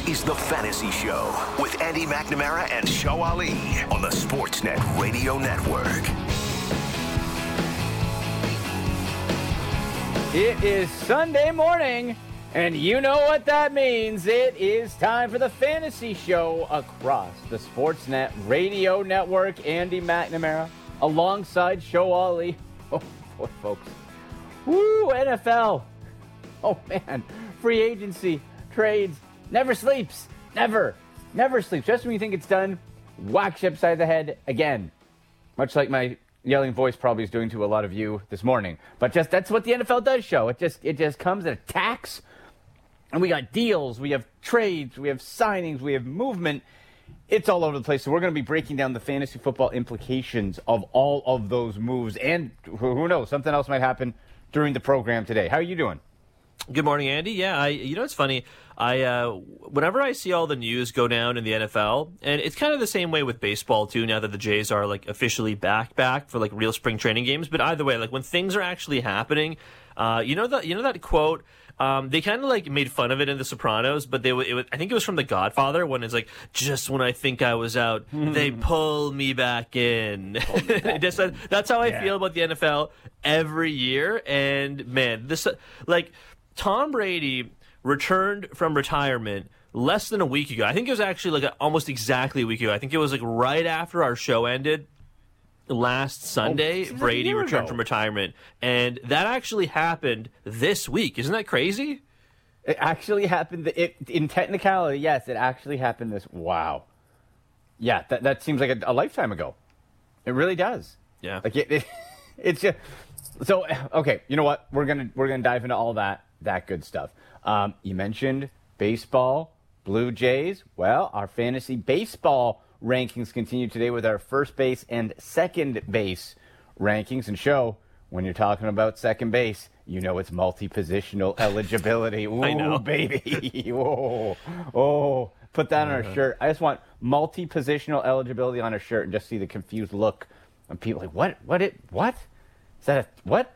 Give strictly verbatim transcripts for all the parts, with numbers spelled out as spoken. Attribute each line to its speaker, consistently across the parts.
Speaker 1: This is The Fantasy Show with Andy McNamara and Show Ali on the Sportsnet Radio Network.
Speaker 2: It is Sunday morning, and you know what that means. It is time for The Fantasy Show across the Sportsnet Radio Network. Andy McNamara alongside Show Ali. Oh, boy, folks. Woo, N F L. Oh, man. Free agency, trades, never sleeps. Never. Never sleeps. Just when you think it's done, whacks you upside the head again. Much like my yelling voice probably is doing to a lot of you this morning. But just that's what the N F L does show. It just it just comes and attacks. And we got deals, we have trades, we have signings, we have movement. It's all over the place. So we're going to be breaking down the fantasy football implications of all of those moves. And who knows, something else might happen during the program today. How are you doing?
Speaker 3: Good morning, Andy. Yeah, I, you know, it's funny. I uh, whenever I see all the news go down in the N F L, and it's kind of the same way with baseball too. Now that the Jays are like officially back, back for like real spring training games, but either way, like when things are actually happening, uh, you know that you know that quote. Um, they kind of like made fun of it in The Sopranos, but they it was, I think it was from The Godfather when it's like, just when I think I was out, mm. they pull me back in. Just, that's how I yeah. feel about the N F L every year. And man, this like Tom Brady returned from retirement less than a week ago. I think it was actually like a, almost exactly a week ago. I think it was like right after our show ended. Last Sunday, oh, Brady returned ago. from retirement, and that actually happened this week. Isn't that crazy?
Speaker 2: It actually happened. It, in technicality, yes, it actually happened this. Wow. Yeah, that that seems like a, a lifetime ago. It really does.
Speaker 3: Yeah.
Speaker 2: Like it, it, it's just so okay. You know what? We're gonna we're gonna dive into all that that good stuff. Um, you mentioned baseball, Blue Jays. Well, our fantasy baseball rankings continue today with our first base and second base rankings. And show, when you're talking about second base, you know it's multi-positional eligibility. Ooh,
Speaker 3: I know.
Speaker 2: Baby. Whoa. Oh, put that uh-huh. on our shirt. I just want multi-positional eligibility on a shirt and just see the confused look on people like, what? What? It? What? Is that a, what?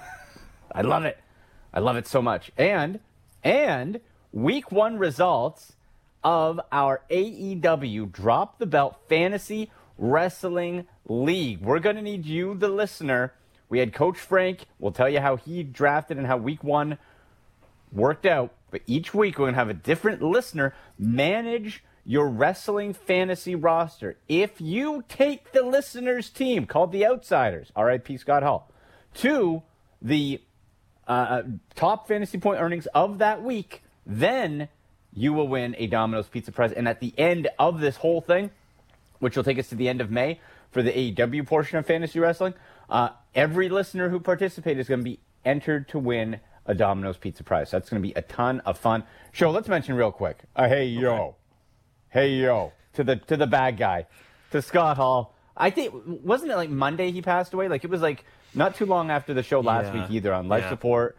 Speaker 2: I love it. I love it so much. And, and week one results of our A E W Drop the Belt Fantasy Wrestling League. We're going to need you, the listener. We had Coach Frank. We'll tell you how he drafted and how week one worked out. But each week we're going to have a different listener manage your wrestling fantasy roster. If you take the listener's team, called the Outsiders, R I P Scott Hall, to the uh, top fantasy point earnings of that week, then you will win a Domino's Pizza Prize. And at the end of this whole thing, which will take us to the end of May for the A E W portion of fantasy wrestling, uh, every listener who participated is going to be entered to win a Domino's Pizza Prize. So that's going to be a ton of fun. Show, let's mention real quick. Uh, hey, yo. Okay. Hey, yo. To the to the bad guy. To Scott Hall. I think, wasn't it like Monday he passed away? Like it was like not too long after the show last yeah. week either on life yeah. support.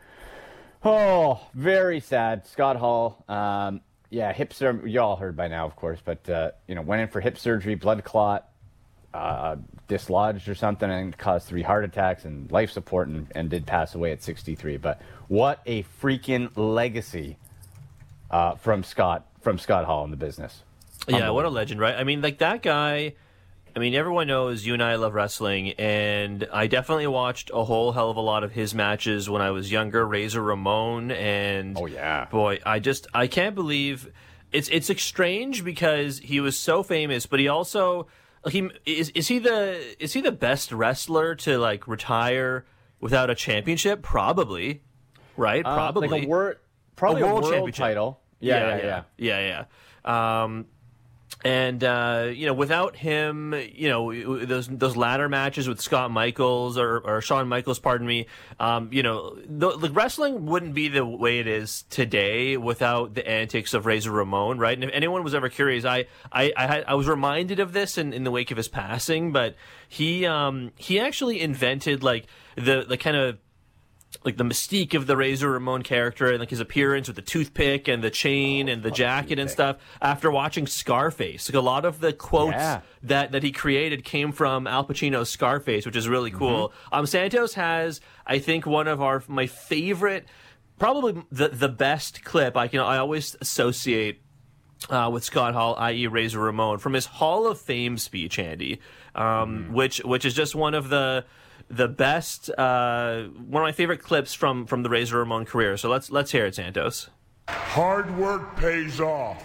Speaker 2: Oh, very sad. Scott Hall, um, yeah, hip surgery. You all heard by now, of course, but, uh, you know, went in for hip surgery, blood clot, uh, dislodged or something, and caused three heart attacks and life support, and, and did pass away at sixty-three. But what a freaking legacy uh, from Scott, from Scott Hall in the business.
Speaker 3: Yeah, what a legend, right? I mean, like that guy... I mean, everyone knows you and I love wrestling, and I definitely watched a whole hell of a lot of his matches when I was younger. Razor Ramon, and
Speaker 2: oh yeah,
Speaker 3: boy, I just I can't believe it's it's strange because he was so famous, but he also he is is he the is he the best wrestler to like retire without a championship? Probably, right?
Speaker 2: Uh,
Speaker 3: Probably
Speaker 2: like a word, probably a world, a world championship title.
Speaker 3: Yeah, yeah, yeah, yeah, yeah. yeah. Um, And, uh, you know, without him, you know, those those ladder matches with Scott Michaels or, or Shawn Michaels, pardon me, um, you know, the, the wrestling wouldn't be the way it is today without the antics of Razor Ramon, right? And if anyone was ever curious, I I I, had, I was reminded of this in, in the wake of his passing, but he um, he actually invented, like, the, the kind of like the mystique of the Razor Ramon character and like his appearance with the toothpick and the chain oh, and the jacket and stuff after watching Scarface. Like a lot of the quotes yeah. that, that he created came from Al Pacino's Scarface, which is really cool. Mm-hmm. Um, Santos has, I think, one of our my favorite, probably the the best clip I can I always associate uh, with Scott Hall, that is. Razor Ramon, from his Hall of Fame speech, Andy, um, mm. which which is just one of the the best, uh, one of my favorite clips from, from the Razor Ramon career. So let's let's hear it, Santos.
Speaker 4: Hard work pays off.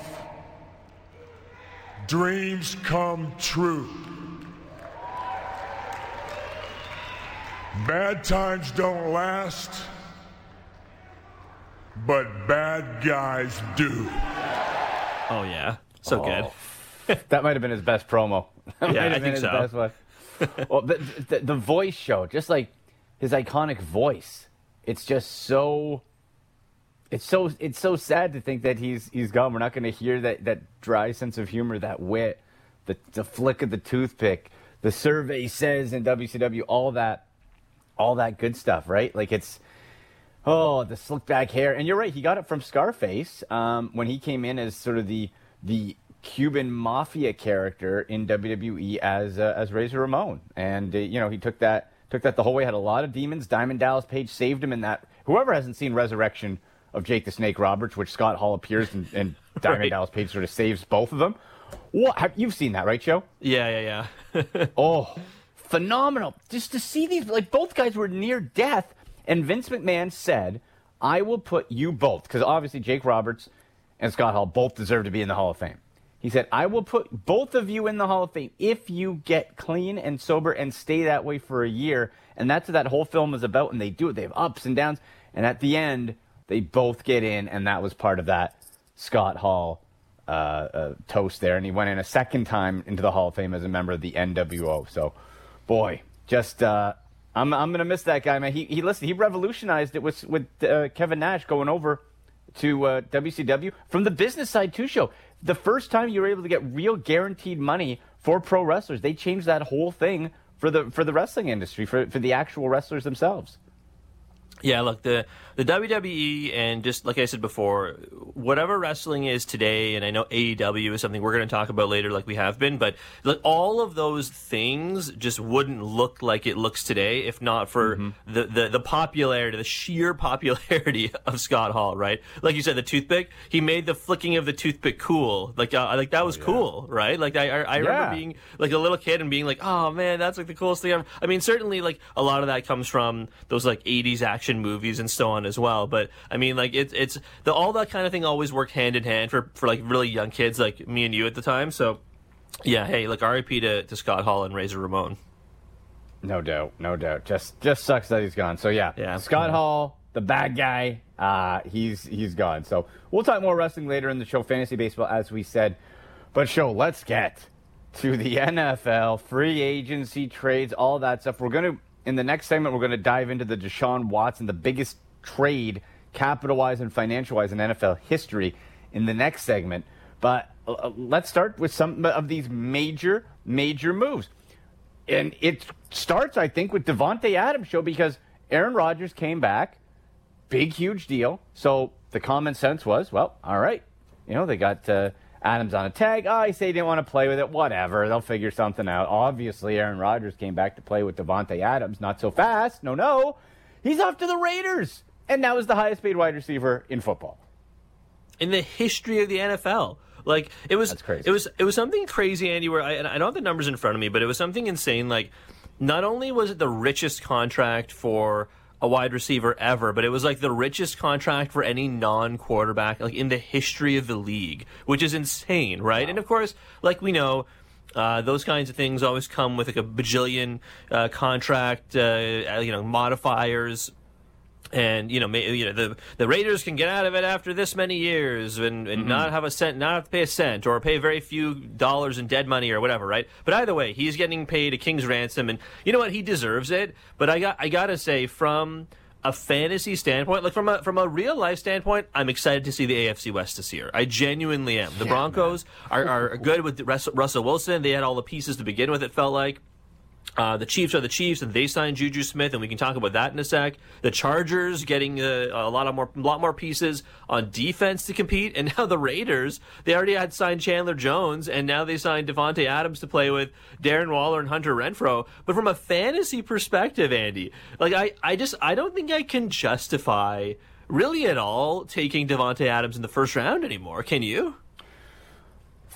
Speaker 4: Dreams come true. Bad times don't last, but bad guys do.
Speaker 3: Oh, yeah. So
Speaker 2: oh.
Speaker 3: good.
Speaker 2: That might have been his best promo. That
Speaker 3: Yeah,
Speaker 2: might have
Speaker 3: I
Speaker 2: been
Speaker 3: think
Speaker 2: his
Speaker 3: so.
Speaker 2: Best one. Well, the, the, the voice show, just like his iconic voice, it's just so... It's so it's so sad to think that he's he's gone. We're not going to hear that, that dry sense of humor, that wit, the the flick of the toothpick, the survey says in W C W, all that, all that good stuff, right? Like it's, oh, the slick back hair. And you're right, he got it from Scarface um, when he came in as sort of the the Cuban mafia character in W W E as uh, as Razor Ramon, and uh, you know he took that took that the whole way. Had a lot of demons. Diamond Dallas Page saved him in that. Whoever hasn't seen Resurrection of Jake the Snake Roberts, which Scott Hall appears and, and Diamond
Speaker 3: Right.
Speaker 2: Dallas Page sort of saves both of them. What have you've seen that, right, Joe?
Speaker 3: Yeah, yeah, yeah.
Speaker 2: Oh, phenomenal! Just to see these, like both guys were near death, and Vince McMahon said, "I will put you both," because obviously Jake Roberts and Scott Hall both deserve to be in the Hall of Fame. He said, "I will put both of you in the Hall of Fame if you get clean and sober and stay that way for a year." And that's what that whole film was about, and they do it. They have ups and downs, and at the end, they both get in, and that was part of that Scott Hall uh, uh, toast there. And he went in a second time into the Hall of Fame as a member of the N W O. So, boy, just uh, I'm I'm gonna miss that guy, man. He he listen, he revolutionized it with with uh, Kevin Nash going over to uh, W C W from the business side too. Show the first time you were able to get real guaranteed money for pro wrestlers. They changed that whole thing for the for the wrestling industry, for for the actual wrestlers themselves.
Speaker 3: Yeah, look, the the W W E, and just like I said before, whatever wrestling is today, and I know A E W is something we're going to talk about later like we have been, but like all of those things just wouldn't look like it looks today if not for mm-hmm. the, the, the popularity, the sheer popularity of Scott Hall, right? Like you said, the toothpick, he made the flicking of the toothpick cool. Like, uh, like that was oh, yeah. cool, right? Like I, I, I remember
Speaker 2: yeah.
Speaker 3: being like a little kid and being like, oh man, that's like the coolest thing ever. I mean, certainly like a lot of that comes from those like eighties action movies and so on as well, but I mean like it's it's the all that kind of thing always worked hand in hand for for like really young kids like me and you at the time. So yeah, hey, like R I P to, to Scott Hall and Razor Ramon.
Speaker 2: No doubt, no doubt. Just just sucks that he's gone. So yeah,
Speaker 3: yeah.
Speaker 2: Scott
Speaker 3: yeah.
Speaker 2: Hall, the bad guy, uh, he's he's gone. So we'll talk more wrestling later in the show, fantasy baseball, as we said. But show, let's get to the N F L, free agency, trades, all that stuff. We're gonna in the next segment, we're gonna dive into the Deshaun Watson, the biggest trade, capital-wise and financial-wise, in N F L history. In the next segment, but uh, let's start with some of these major, major moves. And it starts, I think, with Davante Adams show because Aaron Rodgers came back, big, huge deal. So the common sense was, well, all right, you know, they got uh, Adams on a tag. Oh, he said he didn't want to play with it. Whatever, they'll figure something out. Obviously, Aaron Rodgers came back to play with Davante Adams. Not so fast. No, no. He's off to the Raiders. And now is the highest paid wide receiver in football.
Speaker 3: In the history of the N F L. Like it was,
Speaker 2: That's crazy.
Speaker 3: it was, it was something crazy, Andy. Where I, and I don't have the numbers in front of me, but it was something insane. Like, not only was it the richest contract for a wide receiver ever, but it was like the richest contract for any non-quarterback, like in the history of the league, which is insane, right? Wow. And of course, like we know, uh, those kinds of things always come with like a bajillion uh, contract, uh, you know, modifiers. And you know, may, you know, the the Raiders can get out of it after this many years, and, and mm-hmm. not have a cent, not have to pay a cent, or pay very few dollars in dead money or whatever, right? But either way, he's getting paid a king's ransom, and you know what? He deserves it. But I got I gotta say, from a fantasy standpoint, like from a from a real life standpoint, I'm excited to see the A F C West this year. I genuinely am. The yeah, Broncos are, are good with Russell Wilson. They had all the pieces to begin with. It felt like. Uh, the Chiefs are the Chiefs, and they signed Juju Smith, and we can talk about that in a sec. The Chargers getting uh, a lot of more, lot more pieces on defense to compete, and now the Raiders, they already had signed Chandler Jones, and now they signed Davante Adams to play with Darren Waller and Hunter Renfrow. But from a fantasy perspective, Andy, like I, I just, I don't think I can justify really at all taking Davante Adams in the first round anymore. Can you?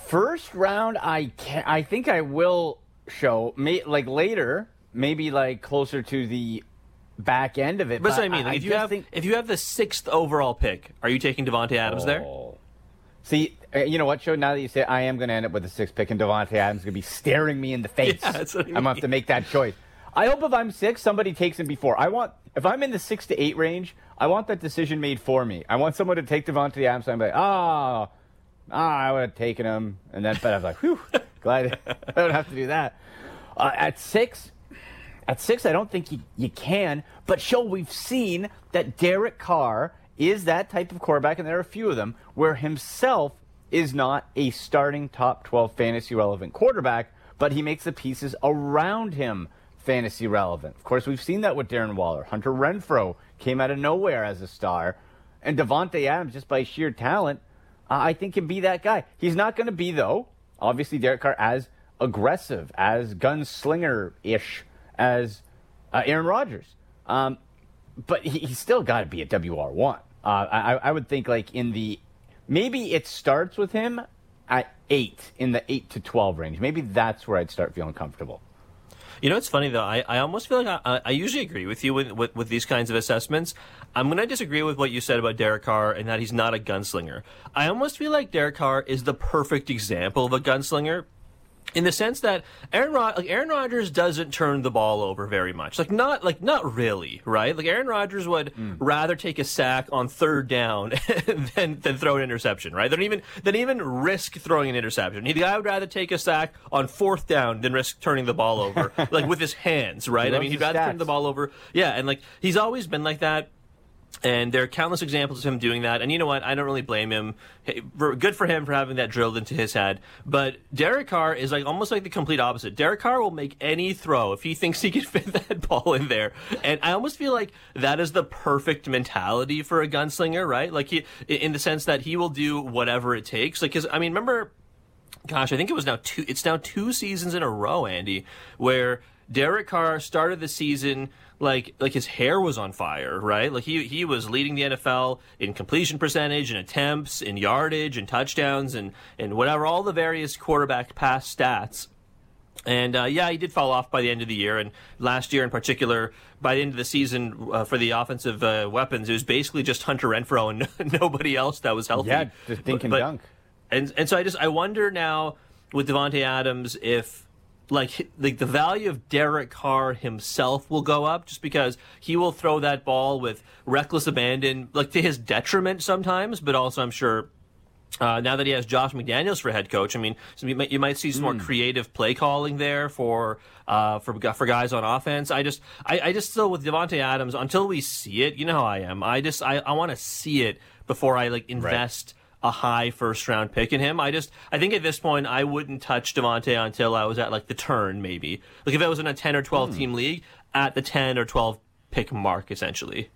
Speaker 2: First round, I can I think I will show may, like later, maybe like closer to the back end of it.
Speaker 3: But
Speaker 2: But
Speaker 3: that's what I mean. Like,
Speaker 2: I
Speaker 3: if you
Speaker 2: just
Speaker 3: have
Speaker 2: think,
Speaker 3: if you have the sixth overall pick, are you taking Davante Adams there?
Speaker 2: Oh. See, uh, you know what, Joe? Now that you say it, I am going to end up with the sixth pick, and Davante Adams is going to be staring me in the face.
Speaker 3: Yeah, that's what I
Speaker 2: I'm going to have to make that choice. I hope if I'm six, somebody takes him before. I want if I'm in the six to eight range, I want that decision made for me. I want someone to take Davante Adams. And I'm like, ah, oh, ah, I would have taken him, and then but I was like, whew, glad I don't have to do that. Uh, at six, at six, I don't think you, you can. But show we've seen that Derek Carr is that type of quarterback, and there are a few of them, where himself is not a starting top twelve fantasy relevant quarterback, but he makes the pieces around him fantasy relevant. Of course, we've seen that with Darren Waller. Hunter Renfrow came out of nowhere as a star, and Davante Adams, just by sheer talent, uh, I think can be that guy. He's not going to be, though, obviously, Derek Carr, as aggressive, as gunslinger-ish as uh, Aaron Rodgers. Um, but he, he's still got to be a W R one. Uh, I, I would think like in the, maybe it starts with him at eight, in the eight to twelve range. Maybe that's where I'd start feeling comfortable.
Speaker 3: You know, it's funny, though. I, I almost feel like I, I usually agree with you with, with, with these kinds of assessments. I'm going to disagree with what you said about Derek Carr and that he's not a gunslinger. I almost feel like Derek Carr is the perfect example of a gunslinger, in the sense that Aaron Rod- like Aaron Rodgers doesn't turn the ball over very much. Like not like not really, right? Like Aaron Rodgers would mm. rather take a sack on third down than than throw an interception, right? Than even than even risk throwing an interception. He, the guy would rather take a sack on fourth down than risk turning the ball over, like with his hands, right? I mean, he'd rather stats. turn the ball over. Yeah, and like he's always been like that. And there are countless examples of him doing that. And you know what? I don't really blame him. Hey, good for him for having that drilled into his head. But Derek Carr is like almost like the complete opposite. Derek Carr will make any throw if he thinks he can fit that ball in there. And I almost feel like that is the perfect mentality for a gunslinger, right? Like he, in the sense that he will do whatever it takes. Like, cause I mean, remember, gosh, I think it was now two, it's now two seasons in a row, Andy, where Derek Carr started the season like like his hair was on fire, right? Like he he was leading the N F L in completion percentage, in attempts, in yardage, in touchdowns, and and whatever, all the various quarterback pass stats. And uh, yeah, he did fall off by the end of the year. And last year in particular, by the end of the season, uh, for the offensive uh, weapons, it was basically just Hunter Renfrow and nobody else that was healthy.
Speaker 2: Yeah, just dink and
Speaker 3: but,
Speaker 2: dunk.
Speaker 3: And and so I just I wonder now with Davante Adams if like like the value of Derek Carr himself will go up, just because he will throw that ball with reckless abandon, like to his detriment sometimes, but also I'm sure uh, now that he has Josh McDaniels for head coach, I mean, so you might, you might see some mm. more creative play calling there for uh, for for guys on offense. I just I, I just still with Davante Adams, until we see it, you know how I am. I just I, I want to see it before I like invest. Right. A high first round pick in him. I just, I think at this point, I wouldn't touch Davante until I was at like the turn, maybe. Like if I was in a ten or twelve hmm. team league, at the ten or twelve pick mark, essentially.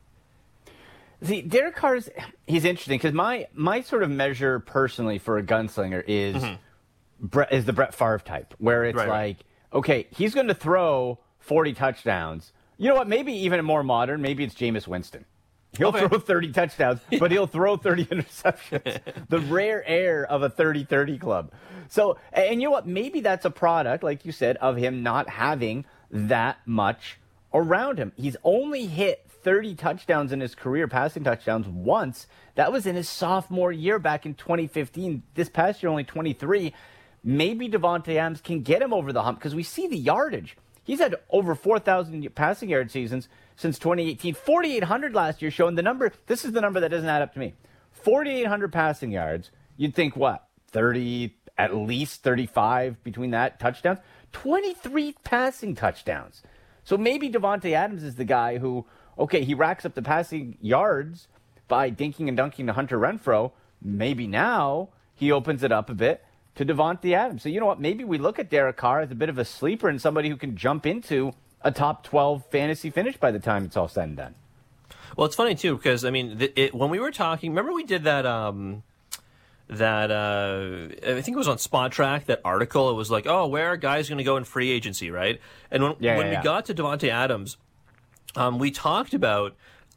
Speaker 2: See, Derek Carr's, he's interesting because my, my sort of measure personally for a gunslinger is, mm-hmm. Brett, is the Brett Favre type, where it's right, like, right. okay, he's going to throw forty touchdowns. You know what? Maybe even more modern, maybe it's Jameis Winston. He'll okay. throw thirty touchdowns, but he'll throw thirty interceptions. The rare air of a thirty thirty club. So, and you know what? Maybe that's a product, like you said, of him not having that much around him. He's only hit thirty touchdowns in his career, passing touchdowns, once. That was in his sophomore year back in twenty fifteen. This past year, only twenty-three. Maybe Davante Adams can get him over the hump because we see the yardage. He's had over four thousand passing yard seasons since twenty eighteen. forty-eight hundred last year, showing the number. This is the number that doesn't add up to me. forty-eight hundred passing yards. You'd think, what, thirty, at least thirty-five between that touchdowns? twenty-three passing touchdowns. So maybe Davante Adams is the guy who, okay, he racks up the passing yards by dinking and dunking to Hunter Renfrow. Maybe now he opens it up a bit to Davante Adams. So you know what? Maybe we look at Derek Carr as a bit of a sleeper and somebody who can jump into a top twelve fantasy finish by the time it's all said and done.
Speaker 3: Well, it's funny too because I mean, it, it, when we were talking, remember we did that um, that uh, I think it was on Spot Track, that article. It was like, oh, where are guys going to go in free agency, right? And when,
Speaker 2: yeah,
Speaker 3: when
Speaker 2: yeah,
Speaker 3: we
Speaker 2: yeah.
Speaker 3: got to Davante Adams, um, we talked about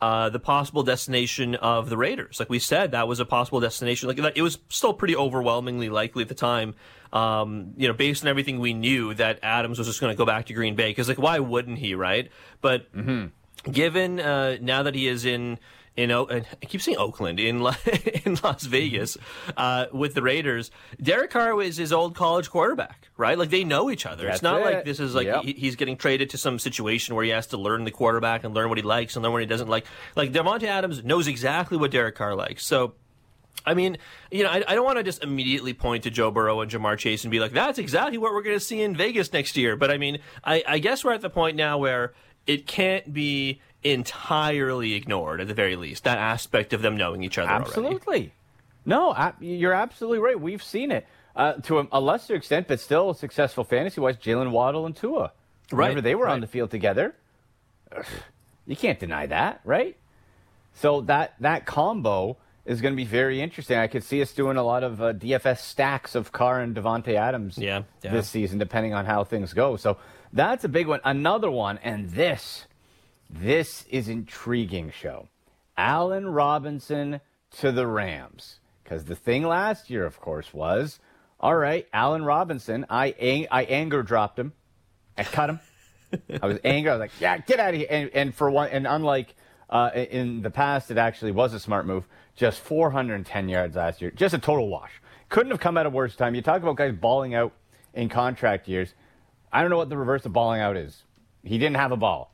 Speaker 3: uh, the possible destination of the Raiders. Like we said, that was a possible destination. Like it was still pretty overwhelmingly likely at the time, um, you know, based on everything we knew, that Adams was just going to go back to Green Bay. Because, like, why wouldn't he, right? But mm-hmm. given uh, now that he is in... In o- I keep saying Oakland, in La- in Las Vegas, uh, with the Raiders, Derek Carr is his old college quarterback, right? Like, they know each other.
Speaker 2: That's
Speaker 3: it's not
Speaker 2: it.
Speaker 3: like this is like
Speaker 2: Yep.
Speaker 3: he, he's getting traded to some situation where he has to learn the quarterback and learn what he likes and learn what he doesn't like. Like, Davante Adams knows exactly what Derek Carr likes. So, I mean, you know, I, I don't want to just immediately point to Joe Burrow and Jamar Chase and be like, that's exactly what we're going to see in Vegas next year. But, I mean, I, I guess we're at the point now where it can't be entirely ignored, at the very least, that aspect of them knowing each other
Speaker 2: Absolutely.
Speaker 3: already.
Speaker 2: No, I, you're absolutely right. We've seen it uh, to a, a lesser extent, but still successful fantasy-wise, Jalen Waddle and Tua. Whenever
Speaker 3: Right,
Speaker 2: they were
Speaker 3: right.
Speaker 2: on the field together, ugh, you can't deny that, right? So that, that combo is going to be very interesting. I could see us doing a lot of uh, D F S stacks of Carr and Davante Adams
Speaker 3: Yeah, yeah.
Speaker 2: this season, depending on how things go. So that's a big one. Another one, and this... This is intriguing, show. Allen Robinson to the Rams. Because the thing last year, of course, was, all right, Allen Robinson, I ang- I anger dropped him. I cut him. I was angry. I was like, yeah, get out of here. And, and for one, and unlike uh, in the past, it actually was a smart move. Just four hundred ten yards last year. Just a total wash. Couldn't have come at a worse time. You talk about guys balling out in contract years. I don't know what the reverse of balling out is. He didn't have a ball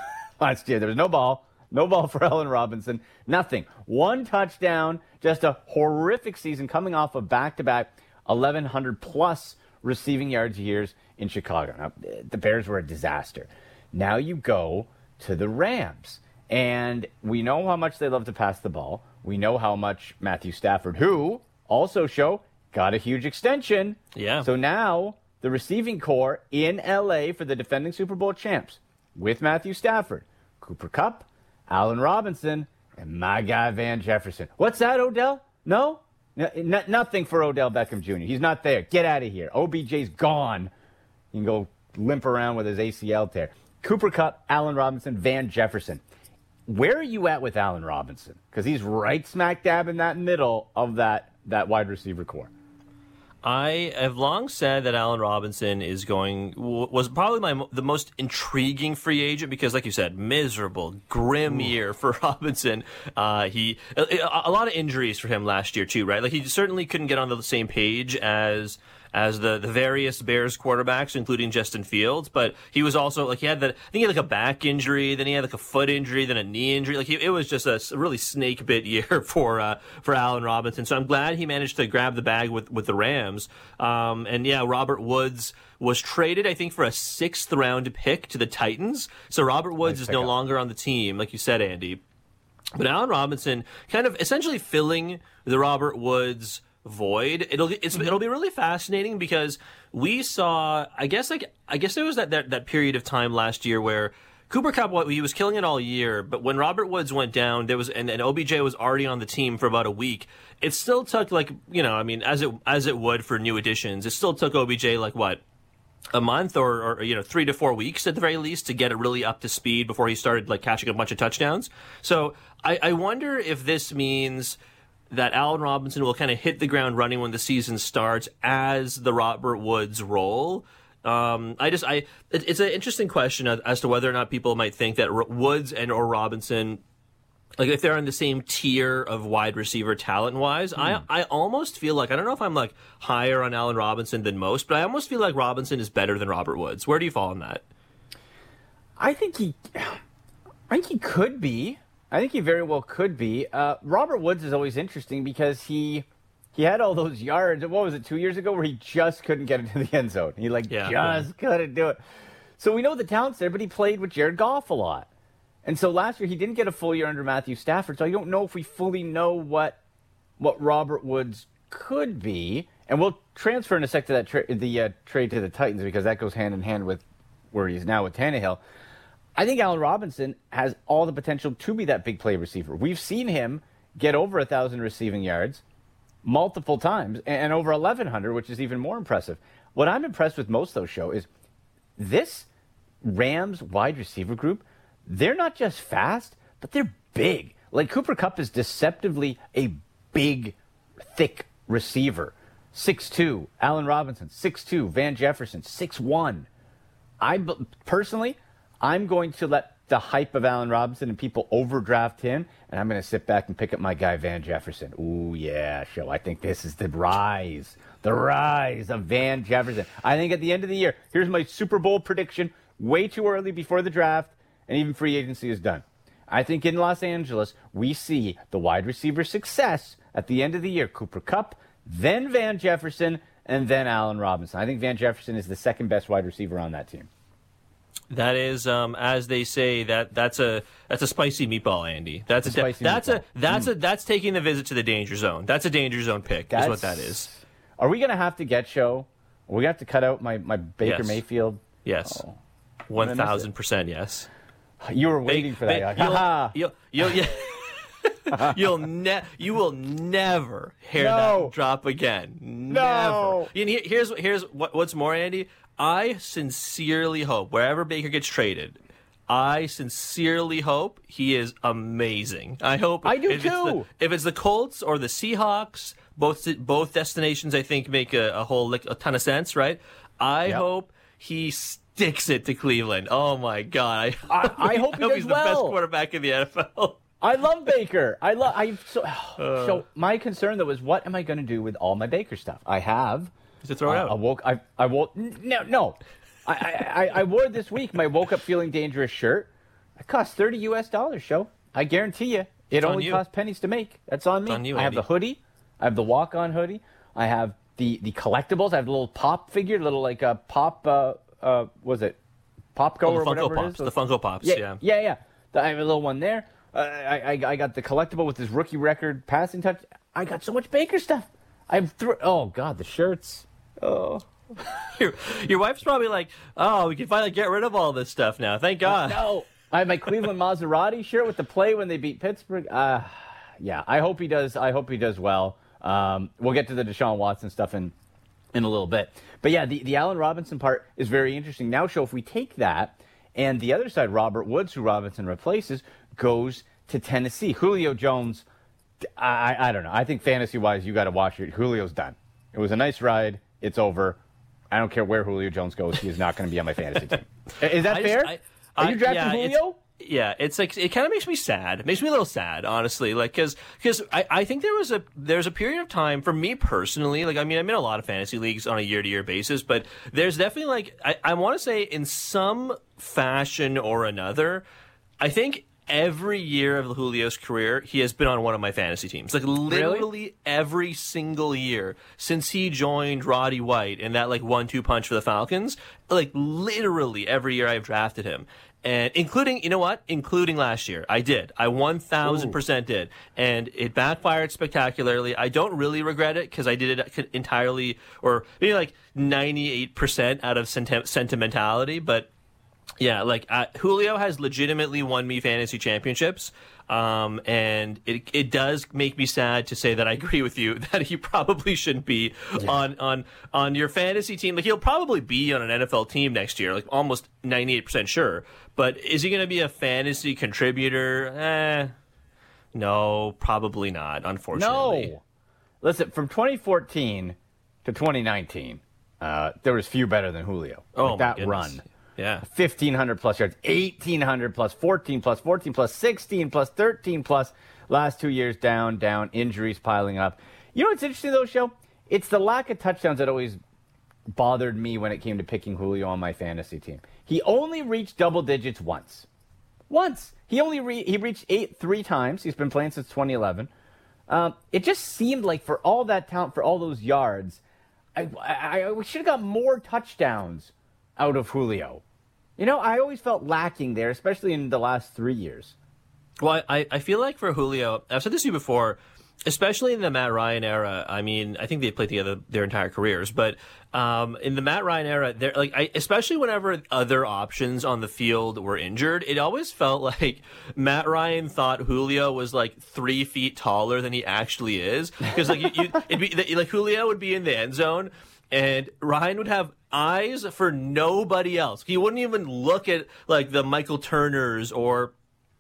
Speaker 2: last year. There was no ball. No ball for Allen Robinson. Nothing. One touchdown. Just a horrific season coming off of back-to-back eleven hundred plus receiving yards years in Chicago. Now, the Bears were a disaster. Now you go to the Rams. And we know how much they love to pass the ball. We know how much Matthew Stafford, who also show, got a huge extension.
Speaker 3: Yeah.
Speaker 2: So now the receiving core in L A for the defending Super Bowl champs with Matthew Stafford, Cooper Kupp, Allen Robinson, and my guy Van Jefferson. What's that, Odell? No? N- n- nothing for Odell Beckham Junior He's not there. Get out of here. O B J's gone. You can go limp around with his A C L tear. Cooper Kupp, Allen Robinson, Van Jefferson. Where are you at with Allen Robinson? Because he's right smack dab in that middle of that, that wide receiver core.
Speaker 3: I have long said that Allen Robinson is going was probably my the most intriguing free agent because, like you said, miserable, grim Ooh. year for Robinson. Uh, he a, a lot of injuries for him last year too, right? Like he certainly couldn't get on the same page as as the, the various Bears quarterbacks, including Justin Fields. But he was also like he had that. I think he had like a back injury, then he had like a foot injury, then a knee injury. Like he, it was just a really snake bit year for uh, for Allen Robinson. So I'm glad he managed to grab the bag with with the Rams. Um, and yeah, Robert Woods was traded, I think, for a sixth round pick to the Titans. So Robert Woods nice is no up. longer on the team, like you said, Andy. But Allen Robinson kind of essentially filling the Robert Woods void. It'll it's, it'll be really fascinating because we saw, I guess, like I guess there was that, that, that period of time last year where Cooper Kupp, he was killing it all year, but when Robert Woods went down, there was and, and O B J was already on the team for about a week. It still took like you know, I mean, as it as it would for new additions, it still took O B J like what a month or, or you know three to four weeks at the very least to get it really up to speed before he started like catching a bunch of touchdowns. So I, I wonder if this means that Allen Robinson will kind of hit the ground running when the season starts as the Robert Woods role. Um, I just, I, it, it's an interesting question as, as to whether or not people might think that R- Woods and or Robinson, like if they're in the same tier of wide receiver talent wise. Mm. I, I almost feel like, I don't know if I'm like higher on Allen Robinson than most, but I almost feel like Robinson is better than Robert Woods. Where do you fall on that?
Speaker 2: I think he, I think he could be. I think he very well could be. Uh, Robert Woods is always interesting because he he had all those yards. What was it, two years ago, where he just couldn't get into the end zone. He like
Speaker 3: yeah,
Speaker 2: just
Speaker 3: yeah.
Speaker 2: couldn't do it. So we know the talent's there, but he played with Jared Goff a lot. And so last year he didn't get a full year under Matthew Stafford. So I don't know if we fully know what what Robert Woods could be. And we'll transfer in a sec to that tra- the uh, trade to the Titans because that goes hand in hand with where he's now with Tannehill. I think Allen Robinson has all the potential to be that big play receiver. We've seen him get over one thousand receiving yards multiple times and over eleven hundred, which is even more impressive. What I'm impressed with most, though, Show, is this Rams wide receiver group, they're not just fast, but they're big. Like, Cooper Kupp is deceptively a big, thick receiver. six two, Allen Robinson, six two, Van Jefferson, six one. I personally, I'm going to let the hype of Allen Robinson and people overdraft him, and I'm going to sit back and pick up my guy Van Jefferson. Ooh, yeah, show. I think this is the rise, the rise of Van Jefferson. I think at the end of the year, here's my Super Bowl prediction, way too early before the draft, and even free agency is done. I think in Los Angeles, we see the wide receiver success at the end of the year. Cooper Kupp, then Van Jefferson, and then Allen Robinson. I think Van Jefferson is the second best wide receiver on that team.
Speaker 3: That is, um, as they say, that that's a that's a spicy meatball, Andy. That's a,
Speaker 2: a spicy
Speaker 3: that's
Speaker 2: meatball.
Speaker 3: a that's
Speaker 2: mm.
Speaker 3: a that's taking the visit to the danger zone. That's a danger zone pick.
Speaker 2: That's,
Speaker 3: is what that is.
Speaker 2: Are we going to have to get show? Are we going to have to cut out my, my Baker
Speaker 3: Yes.
Speaker 2: Mayfield?
Speaker 3: Yes,
Speaker 2: Oh.
Speaker 3: one thousand percent. Yes.
Speaker 2: You were waiting
Speaker 3: Ba-
Speaker 2: for that.
Speaker 3: ba-
Speaker 2: Like,
Speaker 3: you'll,
Speaker 2: ha-ha.
Speaker 3: you'll, you'll, yeah. You'll ne- you will never hear
Speaker 2: No.
Speaker 3: that drop again.
Speaker 2: No.
Speaker 3: Never. And here- here's here's what, what's more, Andy. I sincerely hope wherever Baker gets traded, I sincerely hope he is amazing. I hope
Speaker 2: I do
Speaker 3: if it's the-
Speaker 2: too.
Speaker 3: if it's the Colts or the Seahawks, both both destinations I think make a, a whole like, a ton of sense, right? I
Speaker 2: Yep.
Speaker 3: hope he sticks it to Cleveland. Oh my God! I,
Speaker 2: I- I hope he does
Speaker 3: he's the best
Speaker 2: well.
Speaker 3: quarterback in the N F L.
Speaker 2: I love Baker. I love. I so. So my concern though is, what am I going to do with all my Baker stuff? I have.
Speaker 3: To throw it
Speaker 2: uh,
Speaker 3: out.
Speaker 2: I woke. I. I woke. No. No. I, I. I. I wore it this week my woke up feeling dangerous shirt. It cost thirty U S dollars. Show. I guarantee you, it
Speaker 3: It's on
Speaker 2: only
Speaker 3: you.
Speaker 2: costs pennies to make. That's on me.
Speaker 3: on you,
Speaker 2: I have
Speaker 3: Andy.
Speaker 2: the hoodie. I have the walk on hoodie. I have the the collectibles. I have the little pop figure, little like a pop. Uh. Uh. Was it? Popco
Speaker 3: Oh,
Speaker 2: or
Speaker 3: the
Speaker 2: whatever
Speaker 3: Funko
Speaker 2: it
Speaker 3: Pops.
Speaker 2: is.
Speaker 3: The Funko Pops.
Speaker 2: Yeah,
Speaker 3: Yeah.
Speaker 2: yeah, yeah. I have a little one there. Uh, I, I I got the collectible with his rookie record passing touch. I got so much Baker stuff. I threw. Oh God, the shirts. Oh
Speaker 3: Your, your wife's probably like, oh, we can finally get rid of all this stuff now. Thank God.
Speaker 2: no! I have my Cleveland Maserati shirt with the play when they beat Pittsburgh. Uh, yeah, I hope he does. I hope he does well. Um, we'll get to the Deshaun Watson stuff in in a little bit. But yeah, the the Allen Robinson part is very interesting. Now, show if we take that and the other side, Robert Woods, who Robinson replaces, goes to Tennessee. Julio Jones, I, I don't know. I think fantasy-wise, you got to watch it. Julio's done. It was a nice ride. It's over. I don't care where Julio Jones goes. He is not going to be on my fantasy team. Is that
Speaker 3: I
Speaker 2: fair?
Speaker 3: just- I-
Speaker 2: Are
Speaker 3: I-
Speaker 2: you drafting
Speaker 3: yeah, it's-
Speaker 2: Julio?
Speaker 3: Yeah, it's like it kind of makes me sad. It makes me a little sad, honestly. Like because because I, I think there was a there's a period of time for me personally. Like I mean, I'm in a lot of fantasy leagues on a year to year basis, but there's definitely like I, I want to say in some fashion or another, I think every year of Julio's career, he has been on one of my fantasy teams. Like literally every single year since he joined Roddy White in that like one two punch for the Falcons. Like literally every year I've drafted him. And including, you know what? Including last year. I did. I one thousand percent did. And it backfired spectacularly. I don't really regret it because I did it entirely, or maybe like ninety-eight percent out of senti- sentimentality. But yeah, like uh, Julio has legitimately won me fantasy championships. Um, and it it does make me sad to say that I agree with you that he probably shouldn't be yeah. on, on on your fantasy team. Like he'll probably be on an N F L team next year, like almost ninety-eight percent sure. But is he going to be a fantasy contributor? Eh, no, probably not, unfortunately.
Speaker 2: No. Listen, from twenty fourteen to twenty nineteen, uh, there was few better than Julio.
Speaker 3: Oh,
Speaker 2: like
Speaker 3: my
Speaker 2: that
Speaker 3: goodness.
Speaker 2: run.
Speaker 3: Yeah.
Speaker 2: fifteen hundred plus yards, eighteen hundred plus, fourteen plus, fourteen plus, sixteen plus, thirteen plus. Last two years down, down, injuries piling up. You know what's interesting, though, Show? It's the lack of touchdowns that always bothered me when it came to picking Julio on my fantasy team. He only reached double digits once. Once. He only re- he reached eight three times. He's been playing since twenty eleven. Um, it just seemed like for all that talent, for all those yards, I, I, I we should have got more touchdowns out of Julio. You know, I always felt lacking there, especially in the last three years.
Speaker 3: Well, I, I feel like for Julio, I've said this to you before, especially in the Matt Ryan era. I mean, I think they played together their entire careers, but um, in the Matt Ryan era, they're like, I, especially whenever other options on the field were injured, it always felt like Matt Ryan thought Julio was like three feet taller than he actually is, because like you, you, it'd be like Julio would be in the end zone. And Ryan would have eyes for nobody else. He wouldn't even look at like the Michael Turners or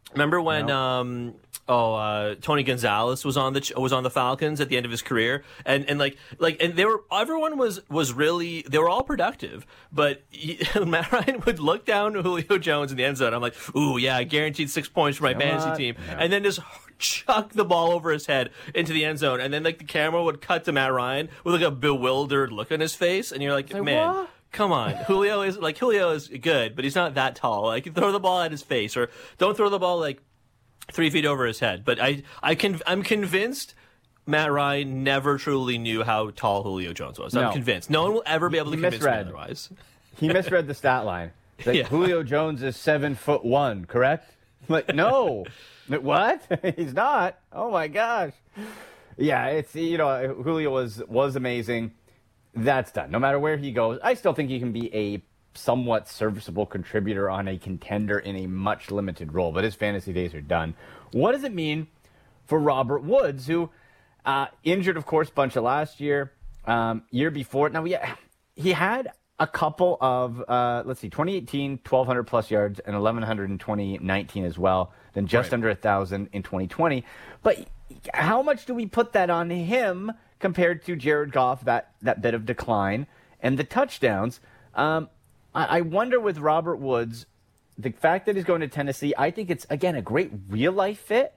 Speaker 3: Remember when
Speaker 2: No.
Speaker 3: um oh uh, Tony Gonzalez was on the ch- was on the Falcons at the end of his career, and and like like and they were everyone was was really they were all productive, but he, Matt Ryan would look down to Julio Jones in the end zone. I'm like, ooh yeah, guaranteed six points for my
Speaker 2: You know
Speaker 3: fantasy
Speaker 2: what?
Speaker 3: team,
Speaker 2: Yeah.
Speaker 3: and then just chuck the ball over his head into the end zone, and then like the camera would cut to Matt Ryan with like a bewildered look on his face, and you're like,
Speaker 2: like,
Speaker 3: man.
Speaker 2: what?
Speaker 3: Come on, Julio is like Julio is good, but he's not that tall. Like throw the ball at his face, or don't throw the ball like three feet over his head. But I, I can, I'm convinced Matt Ryan never truly knew how tall Julio Jones was. I'm
Speaker 2: No.
Speaker 3: convinced. No one will ever be able to
Speaker 2: He
Speaker 3: convince me
Speaker 2: misread.
Speaker 3: otherwise.
Speaker 2: He misread the stat line. It's like,
Speaker 3: Yeah.
Speaker 2: Julio Jones is seven foot one, correct? I'm like, no. What? He's not. Oh my gosh. Yeah, it's you know Julio was was amazing. That's done. No matter where he goes, I still think he can be a somewhat serviceable contributor on a contender in a much limited role, but his fantasy days are done. What does it mean for Robert Woods, who uh, injured, of course, bunch of last year, um, year before? Now, yeah, he had a couple of, uh, let's see, twenty eighteen, twelve hundred plus yards, and eleven hundred in twenty nineteen as well, then just
Speaker 3: Right.
Speaker 2: under one thousand in twenty twenty. But how much do we put that on him compared to Jared Goff, that, that bit of decline, and the touchdowns? Um, I, I wonder with Robert Woods, the fact that he's going to Tennessee, I think it's, again, a great real-life fit,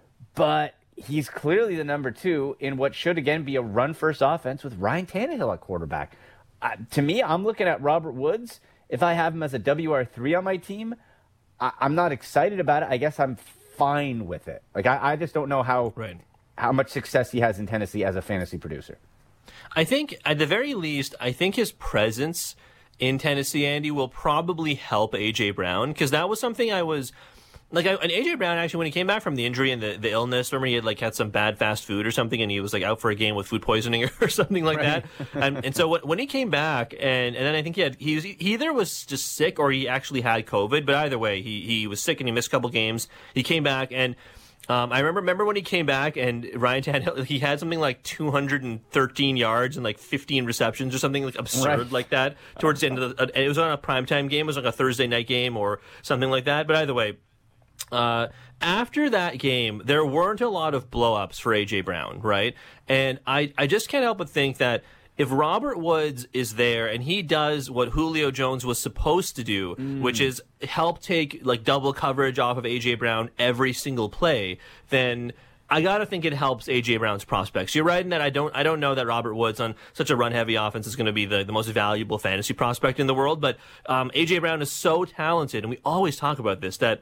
Speaker 2: but he's clearly the number two in what should, again, be a run-first offense with Ryan Tannehill at quarterback. Uh, to me, I'm looking at Robert Woods. If I have him as a W R three on my team, I, I'm not excited about it. I guess I'm fine with it. Like, I, I just don't know how
Speaker 3: Right.
Speaker 2: how much success he has in Tennessee as a fantasy producer.
Speaker 3: I think, at the very least, I think his presence in Tennessee, Andy, will probably help A J Brown, because that was something I was like. I, and A J Brown, actually, when he came back from the injury and the, the illness, remember he had like had some bad fast food or something, and he was like out for a game with food poisoning or something like
Speaker 2: Right.
Speaker 3: that. And, and so when, when he came back, and, and then I think he had he was he either was just sick or he actually had COVID, but either way, he he was sick and he missed a couple games. He came back and. Um, I remember remember when he came back and Ryan Tannehill, he had something like two hundred thirteen yards and like fifteen receptions or something like absurd
Speaker 2: Right.
Speaker 3: like that towards the end of the. It was on a primetime game. It was like a Thursday night game or something like that. But either way, uh, after that game, there weren't a lot of blow-ups for A J Brown, right? And I I just can't help but think that if Robert Woods is there and he does what Julio Jones was supposed to do,
Speaker 2: Mm.
Speaker 3: which is help take like double coverage off of A J Brown every single play, then I gotta think it helps A J Brown's prospects. You're right in that I don't I don't know that Robert Woods on such a run heavy offense is going to be the, the most valuable fantasy prospect in the world, but um, A J Brown is so talented, and we always talk about this, that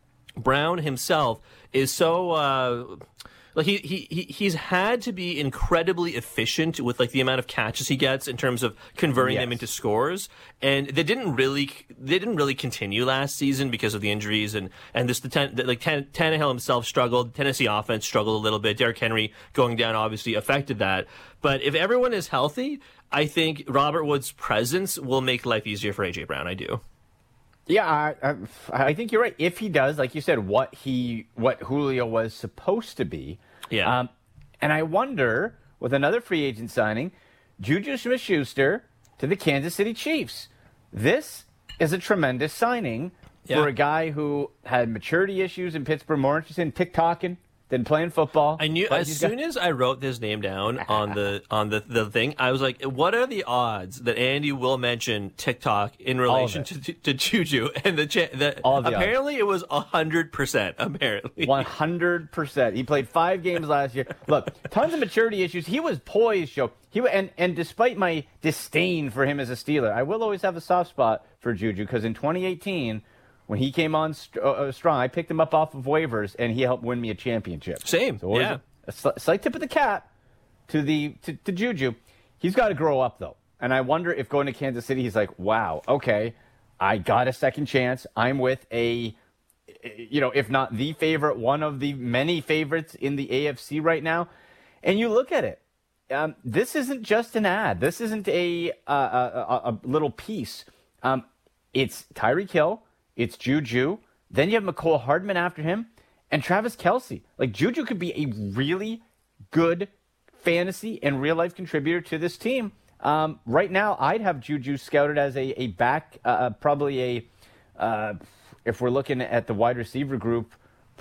Speaker 3: Brown himself is so uh, like he, he he he's had to be incredibly efficient with like the amount of catches he gets in terms of converting them
Speaker 2: Yes.
Speaker 3: into scores, and they didn't really they didn't really continue last season because of the injuries and and this the, ten, the like Tan, Tannehill himself struggled, Tennessee offense struggled a little bit, Derrick Henry going down obviously affected that, but if everyone is healthy, I think Robert Woods' presence will make life easier for A J Brown. I do.
Speaker 2: Yeah, I, I, I think you're right. If he does, like you said, what he what Julio was supposed to be.
Speaker 3: Yeah.
Speaker 2: Um, and I wonder, with another free agent signing, Juju Smith-Schuster to the Kansas City Chiefs. This is a tremendous signing
Speaker 3: Yeah.
Speaker 2: for a guy who had maturity issues in Pittsburgh, more interested in TikToking than playing football.
Speaker 3: I knew
Speaker 2: But
Speaker 3: as
Speaker 2: he's got-
Speaker 3: soon as I wrote this name down on the on the, the thing, I was like, what are the odds that Andy will mention TikTok in relation
Speaker 2: it.
Speaker 3: to, to, to Juju? And the, cha- the
Speaker 2: All of the
Speaker 3: apparently it was one hundred percent, apparently.
Speaker 2: one hundred percent. He played five games last year. Look, tons of maturity issues. He was poised, Joe. He and and despite my disdain for him as a Steeler, I will always have a soft spot for Juju because in twenty eighteen, when he came on st- uh, strong, I picked him up off of waivers and he helped win me a championship.
Speaker 3: Same,
Speaker 2: So always
Speaker 3: yeah.
Speaker 2: a, a sli- slight tip of the cap to the to, to Juju. He's got to grow up though, and I wonder if going to Kansas City, he's like, wow, okay, I got a second chance. I'm with a you know, if not the favorite, one of the many favorites in the A F C right now. And you look at it. Um, this isn't just an ad. This isn't a a, a, a little piece. Um, it's Tyreek Hill. It's Juju. Then you have McCole Hardman after him, and Travis Kelce. Like Juju could be a really good fantasy and real life contributor to this team. Um, right now, I'd have Juju scouted as a a back, uh, probably a. Uh, if we're looking at the wide receiver group,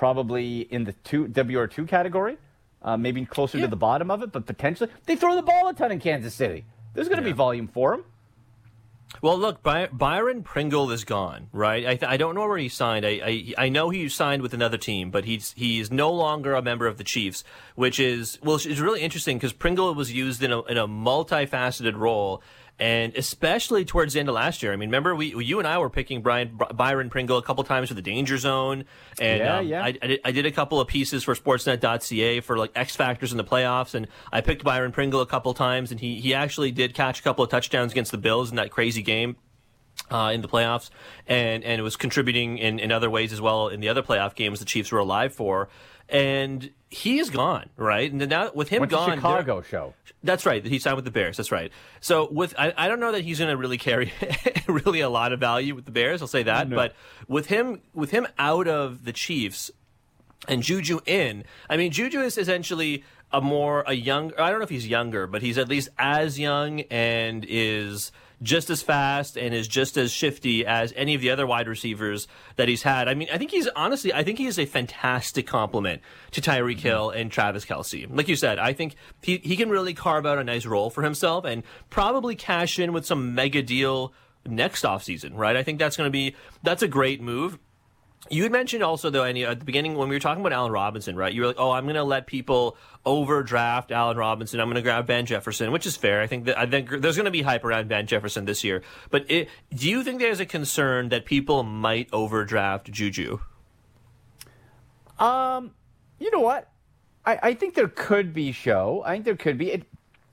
Speaker 2: probably in the two W R two category, uh, maybe closer
Speaker 3: Yeah.
Speaker 2: to the bottom of it, but potentially they throw the ball a ton in Kansas City. There's going to
Speaker 3: Yeah.
Speaker 2: be volume for him.
Speaker 3: Well, look, By- Byron Pringle is gone, right? I, th- I don't know where he signed. I, I I know he signed with another team, but he's he is no longer a member of the Chiefs, which is well, it's really interesting because Pringle was used in a in a multifaceted role, and especially towards the end of last year. I mean, remember we you and I were picking Brian Byron Pringle a couple times for the Danger Zone, and
Speaker 2: Yeah,
Speaker 3: um,
Speaker 2: yeah.
Speaker 3: I, I, did, I did a couple of pieces for Sportsnet dot C A for like X factors in the playoffs, and I picked Byron Pringle a couple times, and he he actually did catch a couple of touchdowns against the Bills in that crazy game. Uh, in the playoffs, and and it was contributing in, in other ways as well in the other playoff games the Chiefs were alive for, and he is gone, right? And now with him
Speaker 2: Went to
Speaker 3: gone,
Speaker 2: Chicago show.
Speaker 3: that's right. He signed with the Bears. That's right. So with I, I don't know that he's going to really carry really a lot of value with the Bears. I'll say that.
Speaker 2: No.
Speaker 3: But with him with him out of the Chiefs and Juju in, I mean Juju is essentially a more a young. I don't know if he's younger, but he's at least as young and is just as fast and is just as shifty as any of the other wide receivers that he's had. I mean, I think he's honestly, I think he is a fantastic complement to Tyreek Hill and Travis Kelce. Like you said, I think he, he can really carve out a nice role for himself and probably cash in with some mega deal next offseason, right? I think that's going to be, that's a great move. You had mentioned also, though, Andy, at the beginning when we were talking about Allen Robinson, right? You were like, oh, I'm going to let people overdraft Allen Robinson. I'm going to grab Ben Jefferson, which is fair. I think that I think there's going to be hype around Ben Jefferson this year. But it, do you think there's a concern that people might overdraft Juju?
Speaker 2: Um, you know what? I, I think there could be show. I think there could be. It,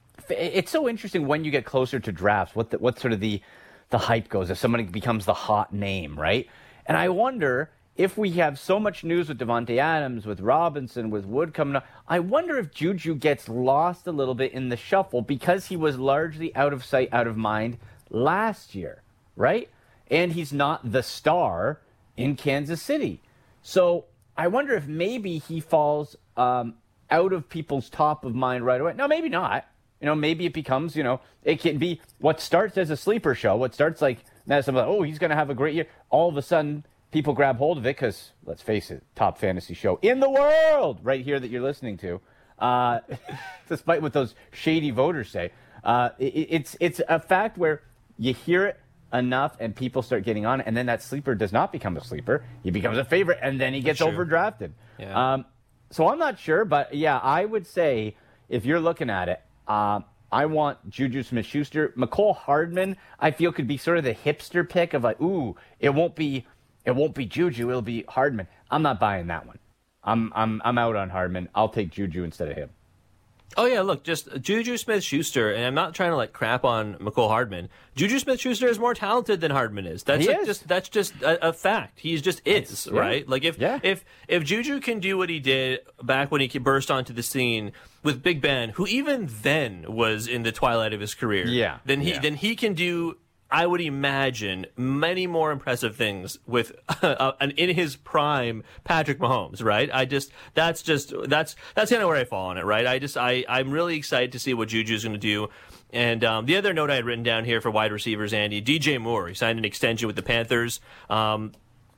Speaker 2: it's so interesting when you get closer to drafts, what the, what sort of the the hype goes if somebody becomes the hot name, right? And I wonder if we have so much news with Devontae Adams, with Robinson, with Wood coming up, I wonder if Juju gets lost a little bit in the shuffle because he was largely out of sight, out of mind last year, right? And he's not the star in Kansas City. So I wonder if maybe he falls um, out of people's top of mind right away. No, maybe not. You know, maybe it becomes, you know, it can be what starts as a sleeper show, what starts like, now somebody, oh, he's going to have a great year. All of a sudden, people grab hold of it because, let's face it, top fantasy show in the world right here that you're listening to, uh, despite what those shady voters say. Uh, it, it's it's a fact where you hear it enough and people start getting on it, and then that sleeper does not become a sleeper. He becomes a favorite, and then he gets
Speaker 3: That's true.
Speaker 2: overdrafted.
Speaker 3: Yeah.
Speaker 2: Um, so I'm not sure, but yeah, I would say if you're looking at it, uh, I want Juju Smith-Schuster. McCole Hardman, I feel, could be sort of the hipster pick of like, ooh, it won't be it won't be Juju, it'll be Hardman. I'm not buying that one. I'm I'm I'm out on Hardman. I'll take Juju instead of him.
Speaker 3: Oh, yeah, look, just Juju Smith-Schuster, and I'm not trying to, like, crap on McCole Hardman. Juju Smith-Schuster is more talented than Hardman is. That's
Speaker 2: He
Speaker 3: like,
Speaker 2: is.
Speaker 3: just that's just a, a fact. He just is,
Speaker 2: That's- yeah.
Speaker 3: right? Like, if,
Speaker 2: Yeah.
Speaker 3: if if Juju can do what he did back when he burst onto the scene with Big Ben, who even then was in the twilight of his career,
Speaker 2: Yeah,
Speaker 3: then he
Speaker 2: yeah.
Speaker 3: then he can do, I would imagine, many more impressive things with uh, an in his prime Patrick Mahomes, right? I just that's just that's that's kind of where I fall on it, right? I just I I'm really excited to see what Juju's going to do. And um, the other note I had written down here for wide receivers, Andy, D J Moore, he signed an extension with the Panthers. Um,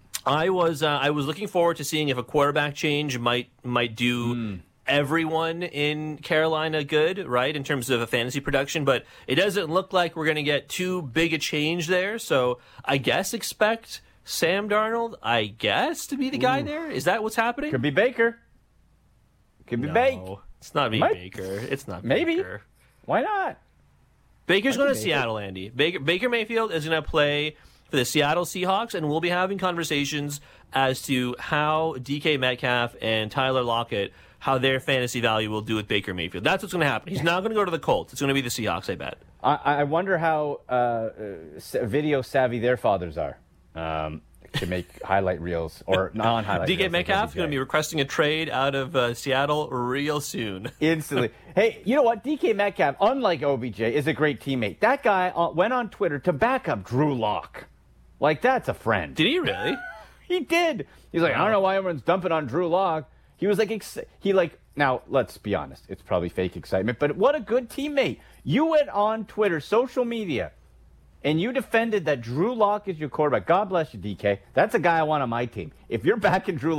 Speaker 3: I was uh, I was looking forward to seeing if a quarterback change might might do.
Speaker 2: Hmm.
Speaker 3: Everyone in Carolina good, right, in terms of a fantasy production, but it doesn't look like we're going to get too big a change there. So I guess expect Sam Darnold, I guess, to be the guy there. Is that what's happening?
Speaker 2: Could be Baker. Could be Bake.
Speaker 3: No, it's not me,
Speaker 2: Might-
Speaker 3: Baker. It's not
Speaker 2: Maybe.
Speaker 3: Baker.
Speaker 2: Why not?
Speaker 3: Baker's
Speaker 2: Might be
Speaker 3: going to
Speaker 2: Baker.
Speaker 3: Seattle, Andy. Baker, Baker Mayfield is going to play for the Seattle Seahawks, and we'll be having conversations as to how D K Metcalf and Tyler Lockett, how their fantasy value will do with Baker Mayfield. That's what's going to happen. He's not going to go to the Colts. It's going to be the Seahawks, I bet.
Speaker 2: I, I wonder how uh, uh, s- video savvy their fathers are um, to make highlight reels or non-highlight
Speaker 3: D K
Speaker 2: reels.
Speaker 3: Metcalf's going to be requesting a trade out of uh, Seattle real soon.
Speaker 2: Instantly. Hey, you know what? D K Metcalf, unlike O B J, is a great teammate. That guy uh, went on Twitter to back up Drew Lock. Like, that's a friend.
Speaker 3: Did he really?
Speaker 2: He did. He's like, I don't know why everyone's dumping on Drew Lock. He was like, ex- he like, now let's be honest, it's probably fake excitement, but what a good teammate. You went on Twitter, social media, and you defended that Drew Lock is your quarterback. God bless you, D K. That's a guy I want on my team. If you're backing Drew Lock,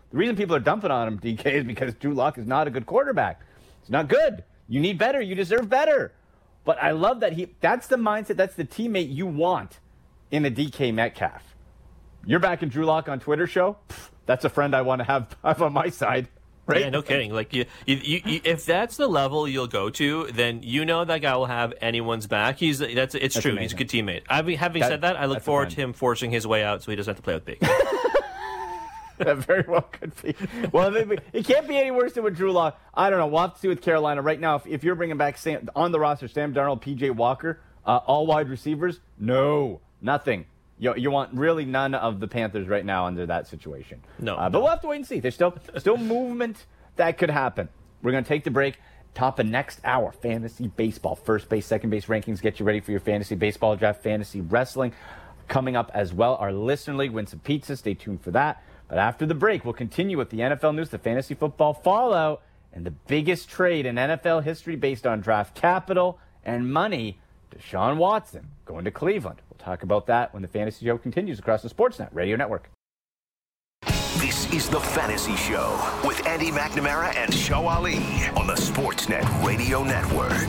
Speaker 2: The reason people are dumping on him, D K, is because Drew Lock is not a good quarterback. It's not good. You need better. You deserve better. But I love that he, that's the mindset, that's the teammate you want in a D K Metcalf. You're back in Drew Lock on Twitter show? Pfft, that's a friend I want to have, have on my side. Right?
Speaker 3: Yeah, no kidding. Like you, you, you, you, if that's the level you'll go to, then you know that guy will have anyone's back. He's that's it's
Speaker 2: that's
Speaker 3: true.
Speaker 2: amazing.
Speaker 3: He's a good teammate. I mean, having
Speaker 2: that,
Speaker 3: said that, I look forward to him forcing his way out so he doesn't have to play with Baker.
Speaker 2: That very well could be. Well, it can't be any worse than with Drew Lock. I don't know. We'll have to see with Carolina. Right now, if, if you're bringing back Sam, on the roster Sam Darnold, P J Walker, uh, all wide receivers, no, nothing. You, you want really none of the Panthers right now under that situation.
Speaker 3: No.
Speaker 2: Uh, but we'll have to wait and see. There's still still movement that could happen. We're going to take the break. Top of next hour, fantasy baseball. First base, second base rankings. Get you ready for your fantasy baseball draft. Fantasy wrestling coming up as well. Our listener league, win some pizza. Stay tuned for that. But after the break, we'll continue with the N F L news, the fantasy football fallout, and the biggest trade in N F L history based on draft capital and money, Deshaun Watson going to Cleveland. We'll talk about that when the fantasy show continues across the Sportsnet Radio Network.
Speaker 1: This is the Fantasy Show with Andy McNamara and Show Ali on the Sportsnet Radio Network.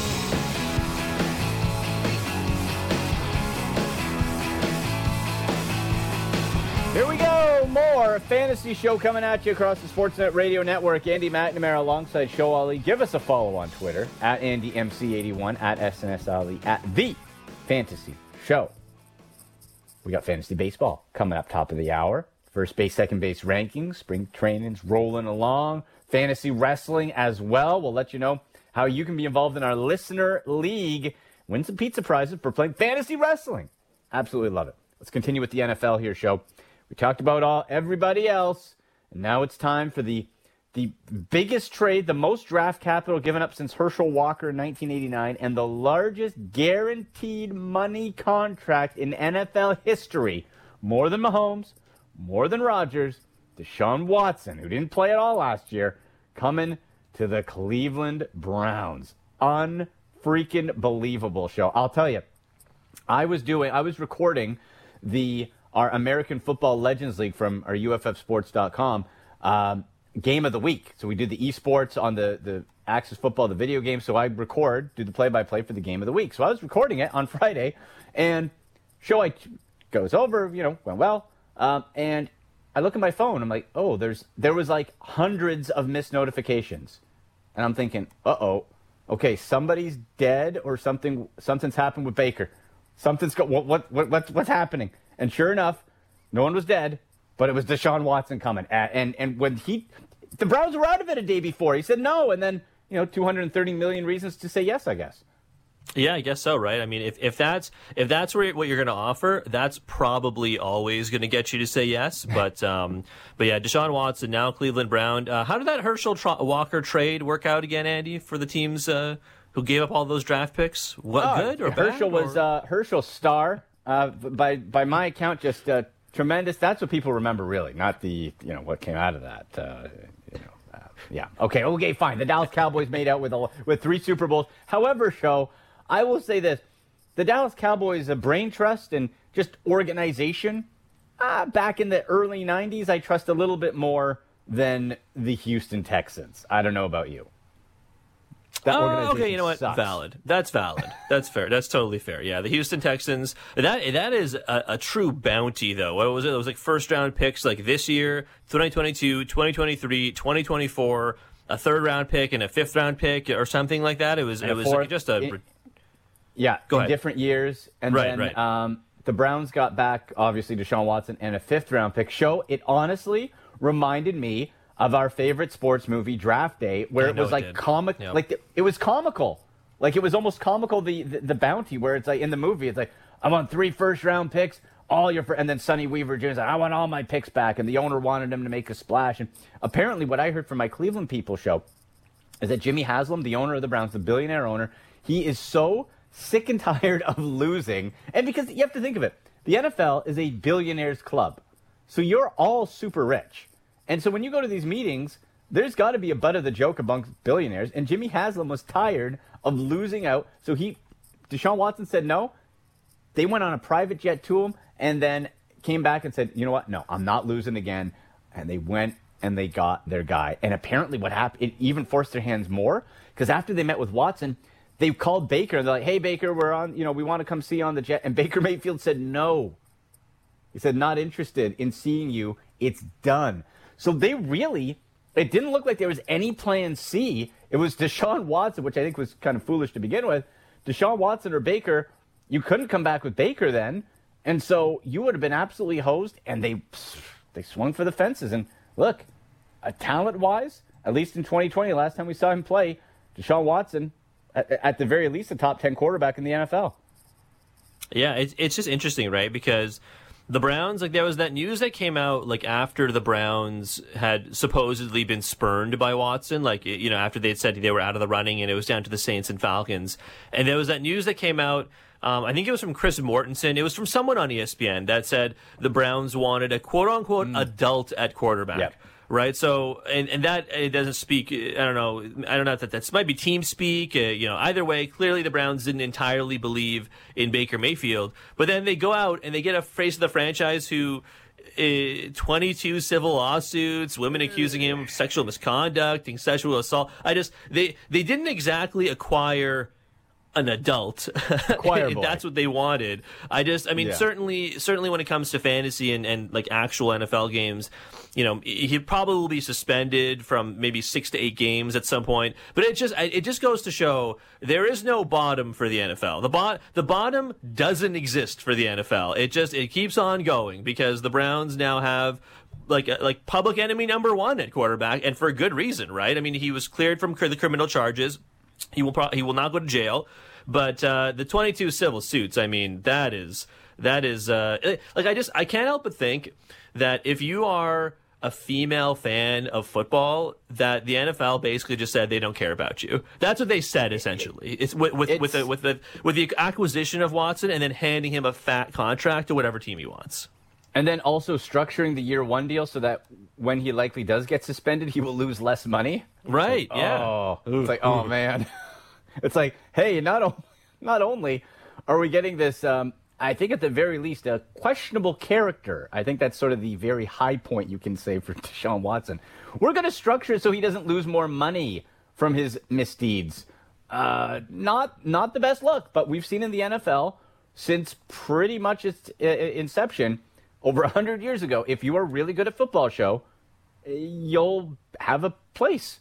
Speaker 2: Here we go. More Fantasy Show coming at you across the Sportsnet Radio Network. Andy McNamara alongside Show Ali. Give us a follow on Twitter at Andy M C eighty-one, at S N S Ali, at The Fantasy Show. We got fantasy baseball coming up top of the hour. First base, second base rankings. Spring training's rolling along. Fantasy wrestling as well. We'll let you know how you can be involved in our listener league. Win some pizza prizes for playing fantasy wrestling. Absolutely love it. Let's continue with the N F L here, Show. We talked about all everybody else, and now it's time for the the biggest trade, the most draft capital given up since Herschel Walker in nineteen eighty-nine, and the largest guaranteed money contract in N F L history. More than Mahomes, more than Rodgers, Deshaun Watson, who didn't play at all last year, coming to the Cleveland Browns. Unfreaking believable, Show. I'll tell you, I was doing, I was recording the our American Football Legends League from our U F F sports dot com um, game of the week. So we do the esports on the, the Access Football, the video game. So I record, do the play-by-play for the game of the week. So I was recording it on Friday, and show I goes over, you know, went well. Um, and I look at my phone. I'm like, oh, there's there was like hundreds of missed notifications. And I'm thinking, uh-oh, okay, somebody's dead or something. Something's happened with Baker. Something's go. What what what what's, what's happening? And sure enough, no one was dead, but it was Deshaun Watson coming. And and when he, the Browns were out of it a day before. He said no, and then you know, two hundred thirty million reasons to say yes, I guess.
Speaker 3: Yeah, I guess so, right? I mean, if, if that's if that's where, what you're going to offer, that's probably always going to get you to say yes. But um, but yeah, Deshaun Watson, now Cleveland Brown. Uh, how did that Herschel Tro- Walker trade work out again, Andy, for the teams uh, who gave up all those draft picks? What
Speaker 2: oh,
Speaker 3: good or
Speaker 2: Herschel
Speaker 3: bad?
Speaker 2: was uh, Herschel star uh, by by my account, just uh, tremendous. That's what people remember, really, not the you know what came out of that. Uh, you know, uh, yeah, okay, okay, fine. The Dallas Cowboys made out with a, with three Super Bowls. However, Show, I will say this. The Dallas Cowboys, a brain trust and just organization, uh, back in the early nineties, I trust a little bit more than the Houston Texans. I don't know about you. That
Speaker 3: oh, okay, you know what?
Speaker 2: sucks.
Speaker 3: Valid. That's valid. That's fair. That's totally fair. Yeah, the Houston Texans. That that is a, a true bounty, though. What was it? It was like first round picks, like this year, twenty twenty-two, twenty twenty-three, twenty twenty-four, a third round pick and a fifth round pick, or something like that. It was
Speaker 2: And
Speaker 3: it
Speaker 2: a
Speaker 3: was
Speaker 2: fourth,
Speaker 3: like just a.
Speaker 2: it, yeah,
Speaker 3: Go
Speaker 2: in
Speaker 3: ahead.
Speaker 2: different years, and
Speaker 3: Right,
Speaker 2: then
Speaker 3: right.
Speaker 2: Um, the Browns got back obviously Deshaun Watson and a fifth round pick. Show it honestly reminded me of our favorite sports movie, Draft Day, where
Speaker 3: I
Speaker 2: it
Speaker 3: know
Speaker 2: was
Speaker 3: it
Speaker 2: like
Speaker 3: did.
Speaker 2: comic,
Speaker 3: Yep.
Speaker 2: like the, it was comical, like it was almost comical. The, the the bounty where it's like in the movie, it's like I want three first round picks, all your, fir-, and then Sonny Weaver Junior like I want all my picks back, and the owner wanted him to make a splash. And apparently, what I heard from my Cleveland people, Show, is that Jimmy Haslam, the owner of the Browns, the billionaire owner, he is so sick and tired of losing, and because you have to think of it, the N F L is a billionaires club, so you're all super rich, and so when you go to these meetings, there's got to be a butt of the joke amongst billionaires, and Jimmy Haslam was tired of losing out, so he, Deshaun Watson said no. They went on a private jet to him, and then came back and said, you know what, no, I'm not losing again, and they went and they got their guy. And apparently what happened, it even forced their hands more, because after they met with Watson, they called Baker, and they're like, hey, Baker, we're on, you know, we want to come see you on the jet. And Baker Mayfield said no. He said, not interested in seeing you. It's done. So they really, it didn't look like there was any plan C. It was Deshaun Watson, which I think was kind of foolish to begin with. Deshaun Watson or Baker, you couldn't come back with Baker then. And so you would have been absolutely hosed, and they they swung for the fences. And look, uh, talent-wise, at least in twenty twenty, last time we saw him play, Deshaun Watson, at, at the very least, a top ten quarterback in the N F L.
Speaker 3: Yeah, it's it's just interesting, right? Because the Browns, like, there was that news that came out, like, after the Browns had supposedly been spurned by Watson, like, you know, after they had said they were out of the running and it was down to the Saints and Falcons. And there was that news that came out, um, I think it was from Chris Mortensen. It was from someone on E S P N that said the Browns wanted a quote-unquote mm. adult at quarterback. Yep. Right, so and, and that it doesn't speak. I don't know. I don't know if that that might be team speak. Uh, you know, either way, clearly the Browns didn't entirely believe in Baker Mayfield. But then they go out and they get a face of the franchise who, uh, twenty-two civil lawsuits, women accusing him of sexual misconduct and sexual assault. I just they they didn't exactly acquire an adult. That's what they wanted. I just, I mean, yeah. certainly, certainly when it comes to fantasy and, and like actual N F L games, you know, he probably will be suspended from maybe six to eight games at some point. But it just, it just goes to show there is no bottom for the N F L. The bot, the bottom doesn't exist for the N F L. It just, it keeps on going because the Browns now have like like public enemy number one at quarterback, and for a good reason, right? I mean, he was cleared from the criminal charges. He will pro- he will not go to jail. But uh, the twenty-two civil suits, I mean, that is, that is, uh, like, I just, I can't help but think that if you are a female fan of football, that the N F L basically just said they don't care about you. That's what they said, essentially. It's with, with, it's, with, the, with, the, with the acquisition of Watson and then handing him a fat contract to whatever team he wants.
Speaker 2: And then also structuring the year one deal so that when he likely does get suspended, he will lose less money.
Speaker 3: Right,
Speaker 2: like,
Speaker 3: yeah.
Speaker 2: Oh, it's like, oh, man. It's like, hey, not o- not only are we getting this, um, I think at the very least, a questionable character. I think that's sort of the very high point you can say for Deshaun Watson. We're going to structure it so he doesn't lose more money from his misdeeds. Uh, not not the best look, but we've seen in the N F L since pretty much its uh, inception, over one hundred years ago, if you are really good at football show, you'll have a place.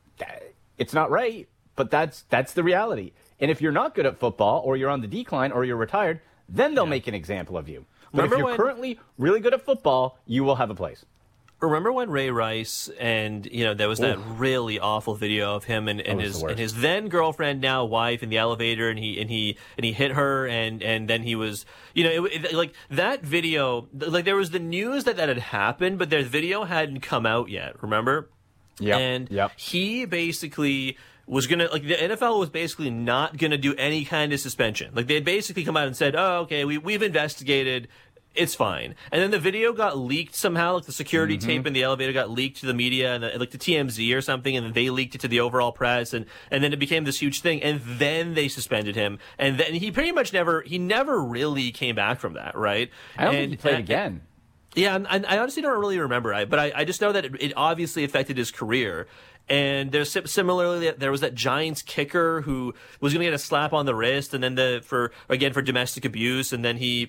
Speaker 2: It's not right. But that's that's the reality. And if you're not good at football, or you're on the decline, or you're retired, then they'll yeah. make an example of you. But Remember if you're when, currently really good at football, you will have a place.
Speaker 3: Remember when Ray Rice and, you know, there was that Ooh. really awful video of him and, and his and his then girlfriend, now wife, in the elevator, and he and he and he hit her, and, and then he was, you know, it, it, like that video, like there was the news that that had happened, but their video hadn't come out yet. Remember?
Speaker 2: Yeah.
Speaker 3: And
Speaker 2: yep.
Speaker 3: he basically was going to, like, the N F L was basically not going to do any kind of suspension. Like, they had basically come out and said, oh, okay, we, we've investigated, it's fine. And then the video got leaked somehow, like the security mm-hmm. tape in the elevator got leaked to the media, and the, like to T M Z or something, and then they leaked it to the overall press, and, and then it became this huge thing, and then they suspended him. And then he pretty much never, he never really came back from that, right?
Speaker 2: I don't
Speaker 3: and,
Speaker 2: think he played
Speaker 3: and,
Speaker 2: again.
Speaker 3: Yeah, I, I honestly don't really remember, I, but I, I just know that it, it obviously affected his career. And there's similarly, there was that Giants kicker who was going to get a slap on the wrist, and then the for again for domestic abuse, and then he,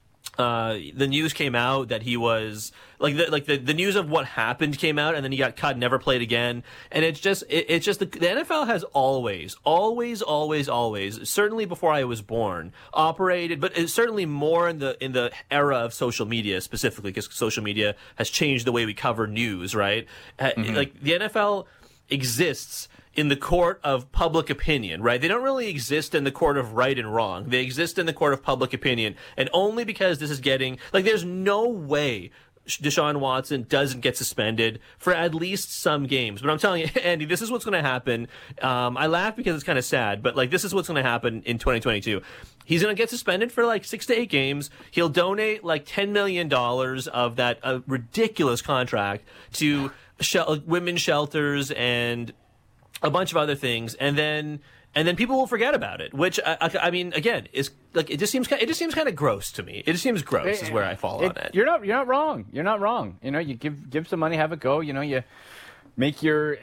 Speaker 3: uh, the news came out that he was like the like the, the news of what happened came out, and then he got cut, never played again. And it's just it, it's just the, the N F L has always, always, always, always, certainly before I was born, operated, but it's certainly more in the in the era of social media specifically, because social media has changed the way we cover news, right? Mm-hmm. Like the N F L exists in the court of public opinion, right? They don't really exist in the court of right and wrong. They exist in the court of public opinion. And only because this is getting, like, there's no way Deshaun Watson doesn't get suspended for at least some games. But I'm telling you, Andy, this is what's going to happen. Um, I laugh because it's kind of sad, but, like, this is what's going to happen in twenty twenty-two. He's going to get suspended for, like, six to eight games. He'll donate, like, ten million dollars of that uh, ridiculous contract to Shel- women's shelters and a bunch of other things, and then and then people will forget about it. Which I, I, I mean, again, is like it just seems it just seems kind of gross to me. It just seems gross is where I fall
Speaker 2: it,
Speaker 3: on it.
Speaker 2: You're not you're not wrong. You're not wrong. You know, you give give some money, have it go. You know, you make your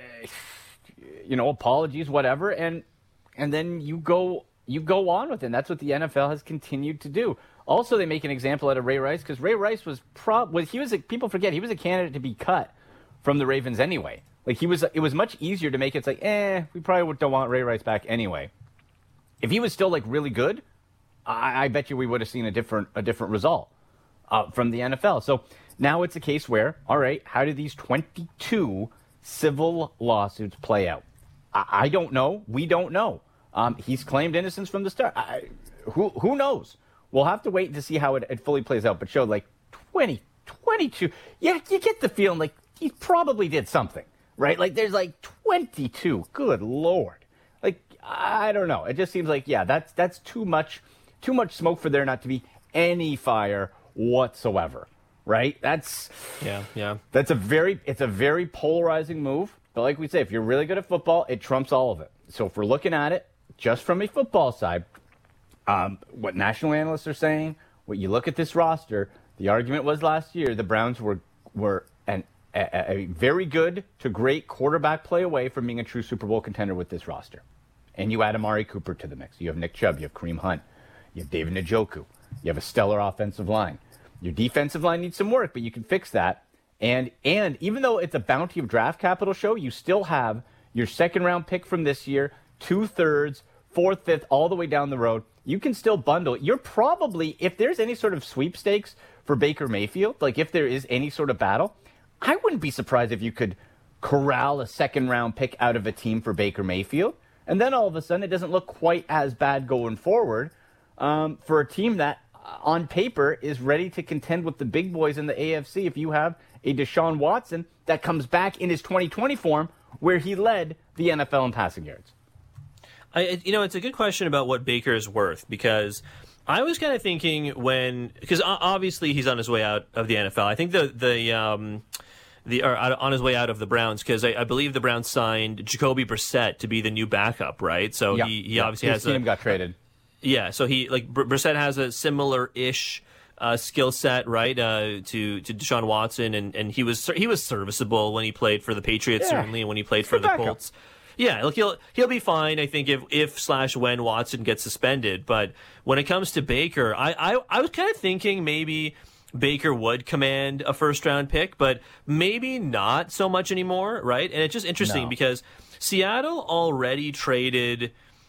Speaker 2: you know apologies, whatever, and and then you go you go on with it. And that's what the N F L has continued to do. Also, they make an example out of Ray Rice because Ray Rice was prob was he was a, people forget he was a candidate to be cut from the Ravens anyway. Like he was, it was much easier to make it. It's like, eh, we probably don't want Ray Rice back anyway. If he was still like really good, I, I bet you we would have seen a different a different result uh, from the N F L. So now it's a case where, all right, how do these twenty-two civil lawsuits play out? I, I don't know. We don't know. Um, he's claimed innocence from the start. I, who who knows? We'll have to wait to see how it, it fully plays out. But showed like twenty, twenty-two. Yeah, you get the feeling like he probably did something. Right? Like, there's like twenty-two. Good Lord. Like, I don't know. It just seems like, yeah, that's that's too much, too much smoke for there not to be any fire whatsoever. Right? That's,
Speaker 3: yeah, yeah.
Speaker 2: That's a very, it's a very polarizing move. But like we say, if you're really good at football, it trumps all of it. So if we're looking at it just from a football side, um, what national analysts are saying, what you look at this roster, the argument was last year, the Browns were, were an A, a very good to great quarterback play away from being a true Super Bowl contender with this roster. And you add Amari Cooper to the mix. You have Nick Chubb. You have Kareem Hunt. You have David Njoku. You have a stellar offensive line. Your defensive line needs some work, but you can fix that. And and even though it's a bounty of draft capital show, you still have your second-round pick from this year, two-thirds, fourth, fifth, all the way down the road. You can still bundle. You're probably, if there's any sort of sweepstakes for Baker Mayfield, like if there is any sort of battle, I wouldn't be surprised if you could corral a second-round pick out of a team for Baker Mayfield. And then all of a sudden, it doesn't look quite as bad going forward um, for a team that, uh, on paper, is ready to contend with the big boys in the A F C if you have a Deshaun Watson that comes back in his twenty twenty form where he led the N F L in passing yards.
Speaker 3: I, you know, it's a good question about what Baker is worth because I was kind of thinking when, because obviously he's on his way out of the N F L. I think the the um, the or on his way out of the Browns because I, I believe the Browns signed Jacoby Brissett to be the new backup, right? So
Speaker 2: yeah,
Speaker 3: he, he
Speaker 2: yeah.
Speaker 3: obviously
Speaker 2: His
Speaker 3: has
Speaker 2: team
Speaker 3: a,
Speaker 2: got traded.
Speaker 3: Yeah, so he like Br- Brissett has a similar-ish uh, skill set, right, uh, to to Deshaun Watson, and, and he was he was serviceable when he played for the Patriots,
Speaker 2: Yeah.
Speaker 3: certainly, and when he played for the
Speaker 2: backup.
Speaker 3: Colts. Yeah, look, he'll he'll be fine, I think, if if slash when Watson gets suspended. But when it comes to Baker, I I, I was kind of thinking maybe Baker would command a first round pick, but maybe not so much anymore, right? And it's just interesting
Speaker 2: No.
Speaker 3: because Seattle already traded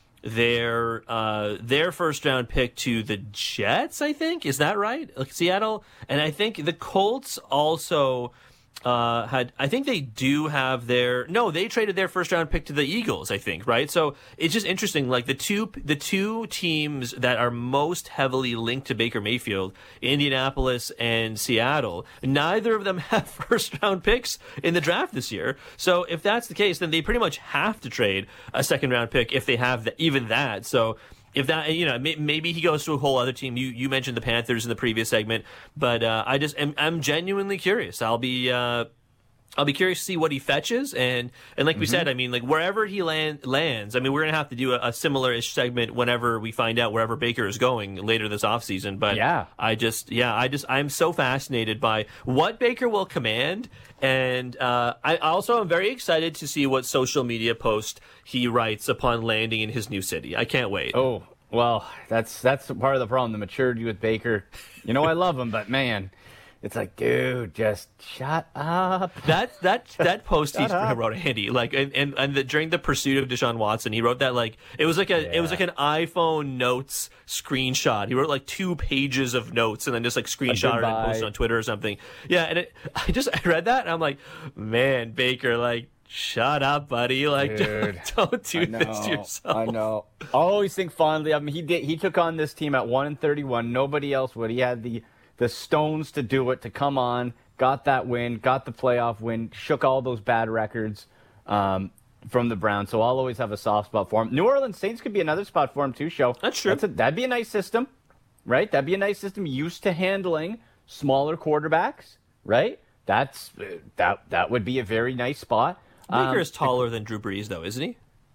Speaker 3: their uh, their first round pick to the Jets, I think. Is that right? Like Seattle, and I think the Colts also uh, had. I think they do have their. No, they traded their first round pick to the Eagles, I think. Right. So it's just interesting. Like the two the two teams that are most heavily linked to Baker Mayfield, Indianapolis and Seattle. Neither of them have first round picks in the draft this year. So if that's the case, then they pretty much have to trade a second round pick if they have the, even that. So. If that, you know, may, maybe he goes to a whole other team. You you mentioned the Panthers in the previous segment, but uh, I just am I'm genuinely curious. I'll be uh, I'll be curious to see what he fetches, and and like we said, I mean, like wherever he land, lands, I mean, we're gonna have to do a, a similar-ish segment whenever we find out wherever Baker is going later this offseason. But
Speaker 2: Yeah.
Speaker 3: I just yeah, I just I'm so fascinated by what Baker will command. And uh, I also am very excited to see what social media post he writes upon landing in his new city. I can't wait.
Speaker 2: Oh, well, that's that's part of the problem. The maturity with Baker. You know, I love him, but man, it's like, dude, just shut up.
Speaker 3: That that that post he
Speaker 2: up.
Speaker 3: wrote, Andy, like, and and, and the, during the pursuit of Deshaun Watson, he wrote that like it was like a
Speaker 2: Yeah.
Speaker 3: it was like an iPhone notes screenshot. He wrote like two pages of notes and then just like screenshot it and
Speaker 2: goodbye.
Speaker 3: posted on Twitter or something. Yeah, and it, I just I read that and I'm like, man, Baker, like, shut up, buddy. Like,
Speaker 2: Dude,
Speaker 3: don't, don't do
Speaker 2: I
Speaker 3: this to
Speaker 2: know,
Speaker 3: yourself.
Speaker 2: I know. I always think fondly of him. He did. He took on this team at one and thirty-one. Nobody else would. He had the the stones to do it, to come on, got that win, got the playoff win, shook all those bad records um, from the Browns. So I'll always have a soft spot for him. New Orleans Saints could be another spot for him too. Show
Speaker 3: That's true.
Speaker 2: That's a, that'd be a nice system, right? That'd be a nice system used to handling smaller quarterbacks, right? That's that that would be a very nice spot.
Speaker 3: Baker
Speaker 2: Um,
Speaker 3: is taller than Drew Brees, though, isn't he?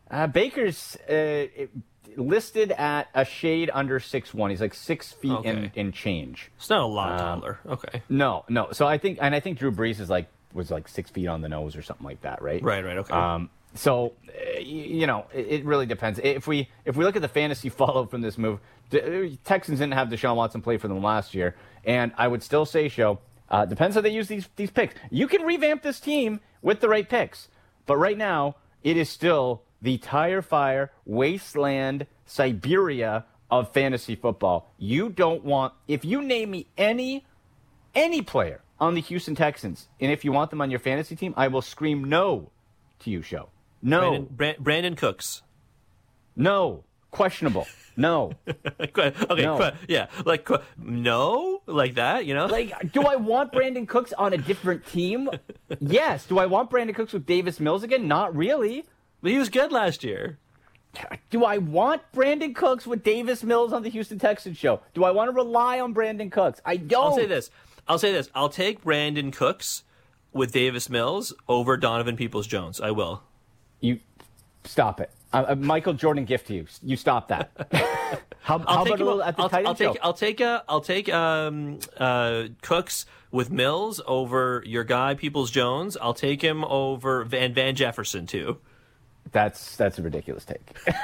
Speaker 2: Uh, Baker's uh, it, listed at a shade under six one. He's like six feet
Speaker 3: Okay.
Speaker 2: and, and change.
Speaker 3: It's not a lot
Speaker 2: Um,
Speaker 3: taller. Okay.
Speaker 2: No, no. So I think, and I think Drew Brees is like was like six feet on the nose or something like that, right?
Speaker 3: Right, right, okay.
Speaker 2: Um, so uh, you know, it, it really depends. If we if we look at the fantasy fallout from this move, the Texans didn't have Deshaun Watson play for them last year, and I would still say, show uh, depends how they use these these picks. You can revamp this team with the right picks, but right now it is still the tire fire wasteland Siberia of fantasy football. You don't want, if you name me any any player on the Houston Texans, and if you want them on your fantasy team, I will scream no to you, show. No.
Speaker 3: Brandon, Bra- Brandon Cooks.
Speaker 2: No. Questionable. No.
Speaker 3: okay,
Speaker 2: No.
Speaker 3: qu- yeah, like qu- no, like that, you know.
Speaker 2: Like, do I want Brandon Cooks on a different team? Yes. Do I want Brandon Cooks with Davis Mills again? Not really.
Speaker 3: But he was good last year.
Speaker 2: Do I want Brandon Cooks with Davis Mills on the Houston Texans show? Do I want to rely on Brandon Cooks? I don't.
Speaker 3: I'll say this. I'll say this. I'll take Brandon Cooks with Davis Mills over Donovan Peoples-Jones. I will.
Speaker 2: You stop it. Uh, uh, Michael Jordan gift to you. You stop that. how
Speaker 3: I'll
Speaker 2: how
Speaker 3: take
Speaker 2: about a little
Speaker 3: him,
Speaker 2: at the
Speaker 3: I'll,
Speaker 2: tight
Speaker 3: I'll
Speaker 2: end show?
Speaker 3: take I'll take uh, I'll take um, uh, Cooks with Mills over your guy Peoples Jones. I'll take him over Van Van Jefferson too.
Speaker 2: That's that's a ridiculous take.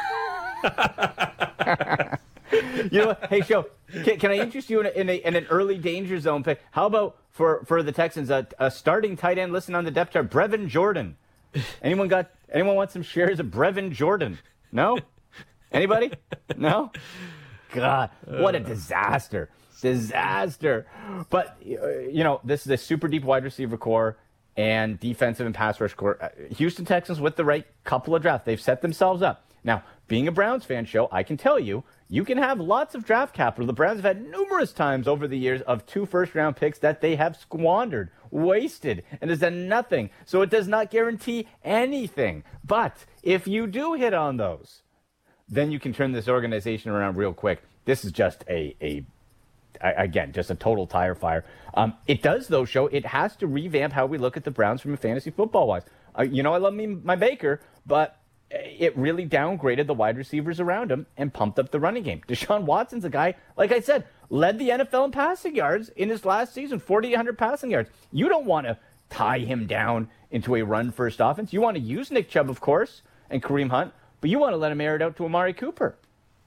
Speaker 2: You know what? Hey, show. Can, can I interest you in, a, in, a, in an early danger zone pick? How about for, for the Texans a, a starting tight end listed on the depth chart, Brevin Jordan? Anyone got? Anyone want some shares of Brevin Jordan? No. Anybody? No. God, what a disaster! Disaster. But uh, you know, this is a super deep wide receiver core and defensive and pass rush core. Uh, Houston Texans with the right couple of drafts, they've set themselves up. Now, being a Browns fan, show, I can tell you, you can have lots of draft capital. The Browns have had numerous times over the years of two first-round picks that they have squandered, wasted, and has done nothing. So it does not guarantee anything. But if you do hit on those, then you can turn this organization around real quick. This is just a, a again, just a total tire fire. Um, it does, though, show it has to revamp how we look at the Browns from a fantasy football-wise. Uh, you know, I love me my Baker, but it really downgraded the wide receivers around him and pumped up the running game. Deshaun Watson's a guy, like I said, led the N F L in passing yards in his last season, forty-eight hundred passing yards. You don't want to tie him down into a run-first offense. You want to use Nick Chubb, of course, and Kareem Hunt, but you want to let him air it out to Amari Cooper.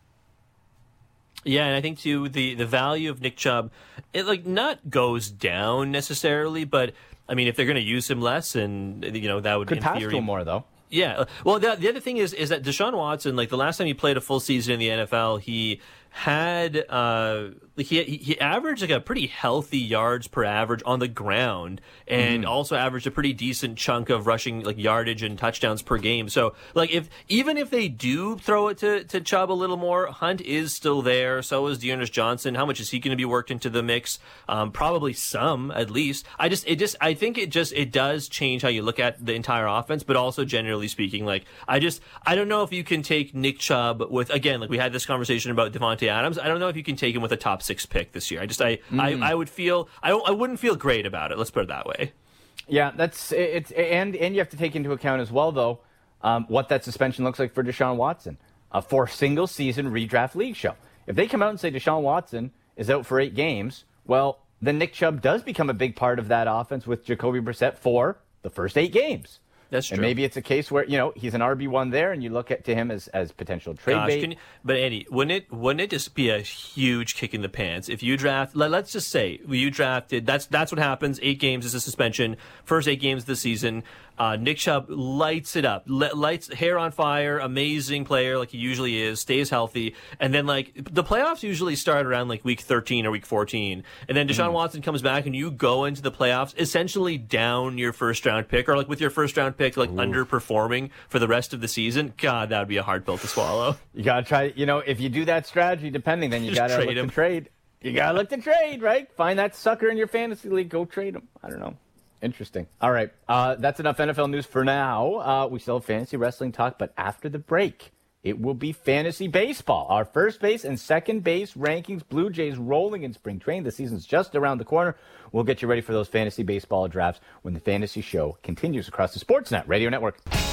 Speaker 3: Yeah, and I think too the the value of Nick Chubb, it like not goes down necessarily, but I mean if they're going to use him less, and you know that would
Speaker 2: Could
Speaker 3: in
Speaker 2: pass
Speaker 3: theory
Speaker 2: to him more though.
Speaker 3: Yeah. Well, the, the other thing is is that Deshaun Watson, like the last time he played a full season in the N F L, he had uh, he he averaged like a pretty healthy yards per average on the ground, and mm-hmm. also averaged a pretty decent chunk of rushing like yardage and touchdowns per game. So like if even if they do throw it to, to Chubb a little more, Hunt is still there. So is Dearness Johnson. How much is he going to be worked into the mix? Um, probably some at least. I just it just I think it just it does change how you look at the entire offense, but also generally speaking, like I just I don't know if you can take Nick Chubb with again like we had this conversation about Devontae Adams. I don't know if you can take him with a top six pick this year. I just I mm. I, I would feel I don't I wouldn't feel great about it. Let's put it that way.
Speaker 2: Yeah, that's it's and and you have to take into account as well though um, what that suspension looks like for Deshaun Watson uh, for a single season redraft league show. If they come out and say Deshaun Watson is out for eight games, well then Nick Chubb does become a big part of that offense with Jacoby Brissett for the first eight games.
Speaker 3: That's true.
Speaker 2: And maybe it's a case where, you know, he's an R B one there and you look at to him as, as potential trade
Speaker 3: Gosh,
Speaker 2: bait.
Speaker 3: Can you, but Andy, wouldn't it wouldn't it just be a huge kick in the pants if you draft? Let, let's just say you drafted. That's that's what happens. Eight games is a suspension. First eight games of the season. Uh, Nick Chubb lights it up, lights hair on fire. Amazing player like he usually is. Stays healthy, and then like the playoffs usually start around like week thirteen or week fourteen, and then Deshaun mm. Watson comes back and you go into the playoffs essentially down your first round pick or like with your first round pick like Ooh. underperforming for the rest of the season. God, that would be a hard pill to swallow.
Speaker 2: You gotta try. You know, if you do that strategy, depending, then you gotta
Speaker 3: trade
Speaker 2: look
Speaker 3: him.
Speaker 2: to trade. You gotta look to trade, right? Find that sucker in your fantasy league. Go trade him. I don't know. Interesting. All right. Uh, that's enough N F L news for now. Uh, we still have fantasy wrestling talk, but after the break, it will be fantasy baseball. Our first base and second base rankings. Blue Jays rolling in spring training. The season's just around the corner. We'll get you ready for those fantasy baseball drafts when the fantasy show continues across the Sportsnet Radio Network.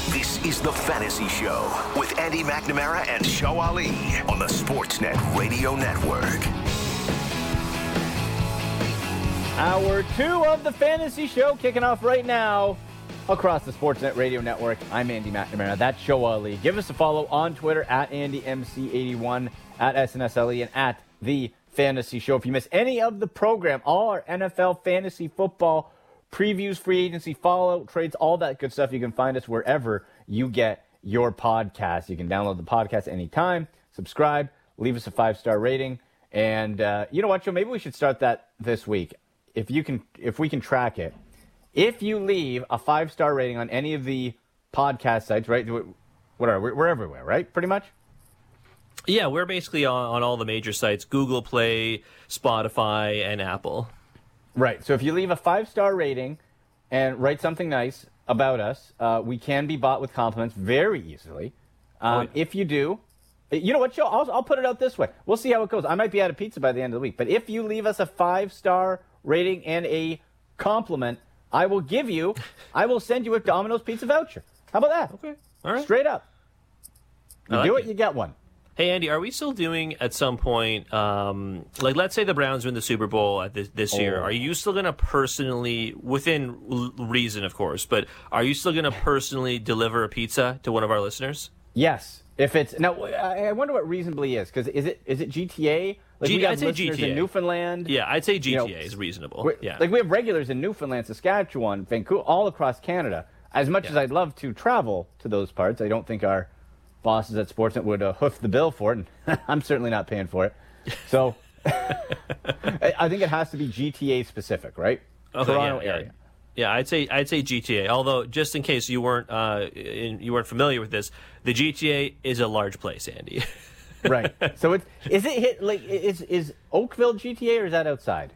Speaker 1: This is The Fantasy Show with Andy McNamara and Show Ali on the Sportsnet Radio Network.
Speaker 2: Hour two of The Fantasy Show kicking off right now across the Sportsnet Radio Network. I'm Andy McNamara. That's Show Ali. Give us a follow on Twitter at Andy M C eighty-one, at S N S L E, and at The Fantasy Show. If you miss any of the program, all our N F L fantasy football previews, free agency, follow, trades, all that good stuff, you can find us wherever you get your podcast. You can download the podcast anytime, subscribe, leave us a five-star rating, and uh, you know what, Joe? Maybe we should start that this week. If you can, if we can track it, if you leave a five-star rating on any of the podcast sites, right? Whatever, we're, we're everywhere, right? Pretty much.
Speaker 3: Yeah, we're basically on, on all the major sites: Google Play, Spotify, and Apple.
Speaker 2: Right. So if you leave a five-star rating and write something nice about us, uh, we can be bought with compliments very easily. Um,
Speaker 3: oh, yeah. If
Speaker 2: you do, you know what, Joe? I'll, I'll put it out this way. We'll see how it goes. I might be out of pizza by the end of the week. But if you leave us a five-star rating and a compliment, I will give you, I will send you a Domino's pizza voucher. How about that?
Speaker 3: Okay. All right.
Speaker 2: Straight up. You
Speaker 3: like
Speaker 2: do it,
Speaker 3: it,
Speaker 2: you get one.
Speaker 3: Hey, Andy, are we still doing at some point, um, like let's say the Browns win the Super Bowl at this, this oh. year, are you still going to personally, within l- reason, of course, but are you still going to personally deliver a pizza to one of our listeners?
Speaker 2: Yes. If it's now, I wonder what reasonably is, because is it is it G T A? Like
Speaker 3: G-
Speaker 2: we got
Speaker 3: I'd say G T A
Speaker 2: in Newfoundland.
Speaker 3: Yeah, I'd say G T A
Speaker 2: you know,
Speaker 3: is reasonable. Yeah,
Speaker 2: like we have regulars in Newfoundland, Saskatchewan, Vancouver, all across Canada. As much
Speaker 3: yeah.
Speaker 2: as I'd love to travel to those parts, I don't think our bosses at Sportsnet would uh, hoof the bill for it, and I'm certainly not paying for it. So I think it has to be G T A specific, right?
Speaker 3: Okay,
Speaker 2: Toronto
Speaker 3: yeah,
Speaker 2: area.
Speaker 3: Yeah. Yeah, I'd say I'd say G T A. Although, just in case you weren't uh, in, you weren't familiar with this, the G T A is a large place, Andy.
Speaker 2: Right. So it's is it hit like is is Oakville G T A or is that outside?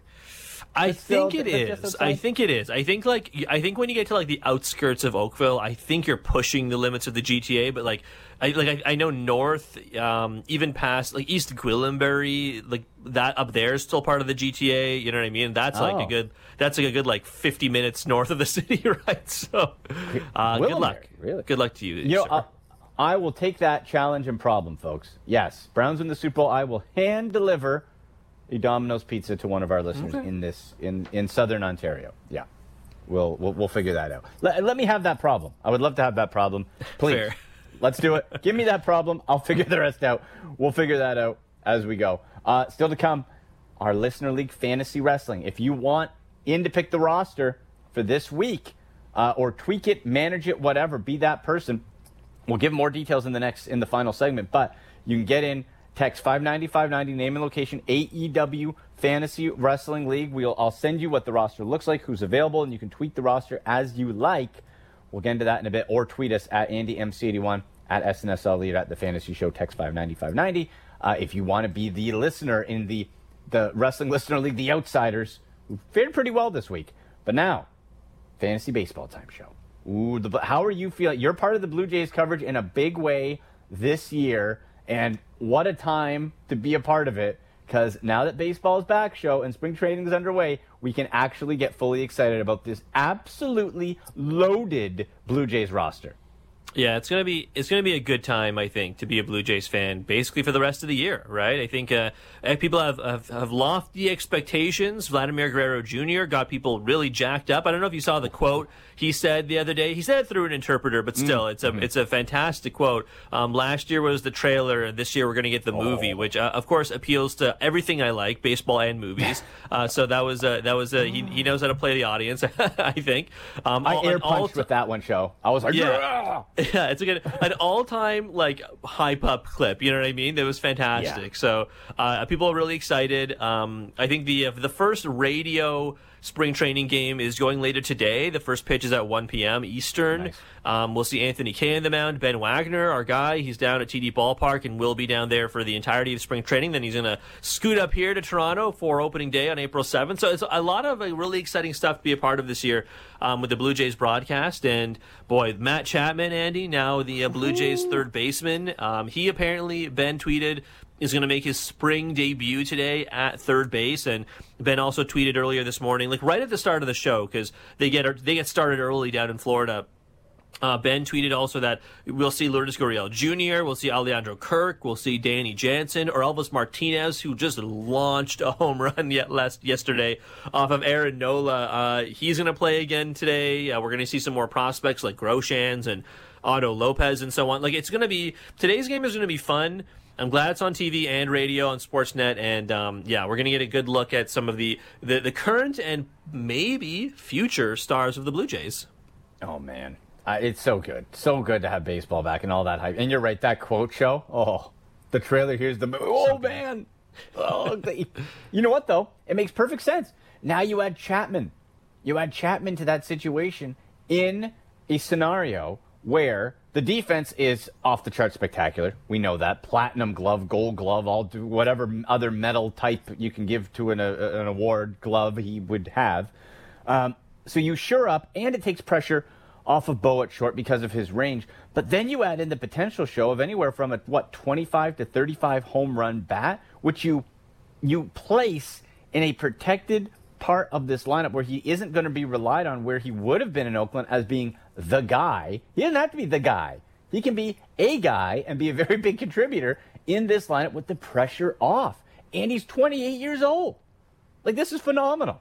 Speaker 3: I
Speaker 2: It's
Speaker 3: think
Speaker 2: still-
Speaker 3: it
Speaker 2: it's just
Speaker 3: is.
Speaker 2: outside?
Speaker 3: I think it is. I think like I think when you get to like the outskirts of Oakville, I think you're pushing the limits of the G T A. But like I like I, I know north, um, even past like East Gwillimbury, like that up there is still part of the G T A. You know what I mean? That's like
Speaker 2: Oh.
Speaker 3: a good. That's like a good like fifty minutes north of the city, right? So, uh, good luck.
Speaker 2: Really?
Speaker 3: Good luck to you.
Speaker 2: You know,
Speaker 3: sir.
Speaker 2: uh, I will take that challenge and problem, folks. Yes, Browns win the Super Bowl. I will hand deliver a Domino's pizza to one of our listeners
Speaker 3: Okay.
Speaker 2: in this in, in Southern Ontario. Yeah, we'll we'll, we'll figure that out. Let, let me have that problem. I would love to have that problem. Please,
Speaker 3: Fair.
Speaker 2: Let's do it. Give me that problem. I'll figure the rest out. We'll figure that out as we go. Uh, still to come, our Listener League Fantasy Wrestling. If you want in to pick the roster for this week, uh, or tweak it, manage it, whatever, be that person. We'll give more details in the next in the final segment, but you can get in, text five ninety, five ninety, name and location, A E W Fantasy Wrestling League. We'll I'll send you what the roster looks like, who's available, and you can tweak the roster as you like. We'll get into that in a bit, or tweet us at Andy M C eighty-one, at S N S L Lead, at the Fantasy Show, text five ninety, five ninety. Uh, if you want to be the listener in the the Wrestling Listener League, the Outsiders, who fared pretty well this week. But now, Fantasy Baseball Time Show. Ooh, the, how are you feeling? You're part of the Blue Jays coverage in a big way this year, and what a time to be a part of it, because now that baseball is back, show, and spring training is underway, we can actually get fully excited about this absolutely loaded Blue Jays roster.
Speaker 3: Yeah, it's gonna be it's gonna be a good time, I think, to be a Blue Jays fan, basically for the rest of the year, right? I think uh, people have, have have lofty expectations. Vladimir Guerrero Junior got people really jacked up. I don't know if you saw the quote he said the other day. He said it through an interpreter, but still, mm. it's a mm-hmm. it's a fantastic quote. Um, last year was the trailer, and this year we're gonna get the oh. movie, which uh, of course appeals to everything I like, baseball and movies. uh, so that was uh, that was uh, he he knows how to play the audience, I think. Um,
Speaker 2: I
Speaker 3: all,
Speaker 2: air punched
Speaker 3: t-
Speaker 2: with that one, show. I was like,
Speaker 3: yeah. Yeah, it's a good, an all-time like hype up clip. You know what I mean? That was fantastic. Yeah. So uh, people are really excited. Um, I think the uh, the first radio spring training game is going later today. The first pitch is at one p.m. Eastern.
Speaker 2: Nice.
Speaker 3: Um, we'll see Anthony Kay in the mound. Ben Wagner, our guy, he's down at T D Ballpark and will be down there for the entirety of spring training. Then he's going to scoot up here to Toronto for opening day on April seventh. So it's a lot of uh, really exciting stuff to be a part of this year um, with the Blue Jays broadcast. And boy, Matt Chapman, Andy, now the uh, Blue Jays third baseman, um, he apparently, Ben tweeted, is going to make his spring debut today at third base. And Ben also tweeted earlier this morning, like right at the start of the show, because they get they get started early down in Florida. Uh, Ben tweeted also that we'll see Lourdes Gurriel Junior, we'll see Alejandro Kirk, we'll see Danny Jansen, or Elvis Martinez, who just launched a home run yet last yesterday off of Aaron Nola. Uh, he's going to play again today. Uh, we're going to see some more prospects like Groshans and Otto Lopez and so on. Like, it's going to be, today's game is going to be fun. I'm glad it's on T V and radio on Sportsnet, and um, yeah, we're going to get a good look at some of the, the, the current and maybe future stars of the Blue Jays.
Speaker 2: Oh, man. Uh, it's so good. So good to have baseball back and all that hype. And you're right, that quote show, oh, the trailer, here's the movie. Oh, man. Oh, they, you know what, though? It makes perfect sense. Now you add Chapman. You add Chapman to that situation in a scenario where the defense is off the chart spectacular. We know that. Platinum glove, gold glove, all do whatever other medal type you can give to an, a, an award glove he would have. Um, so you shore up, and it takes pressure off of Bo at short because of his range. But then you add in the potential show of anywhere from a, what, twenty-five to thirty-five home run bat, which you you place in a protected part of this lineup where he isn't going to be relied on where he would have been in Oakland as being the guy. He doesn't have to be the guy. He can be a guy and be a very big contributor in this lineup with the pressure off. And he's twenty-eight years old. Like, this is phenomenal.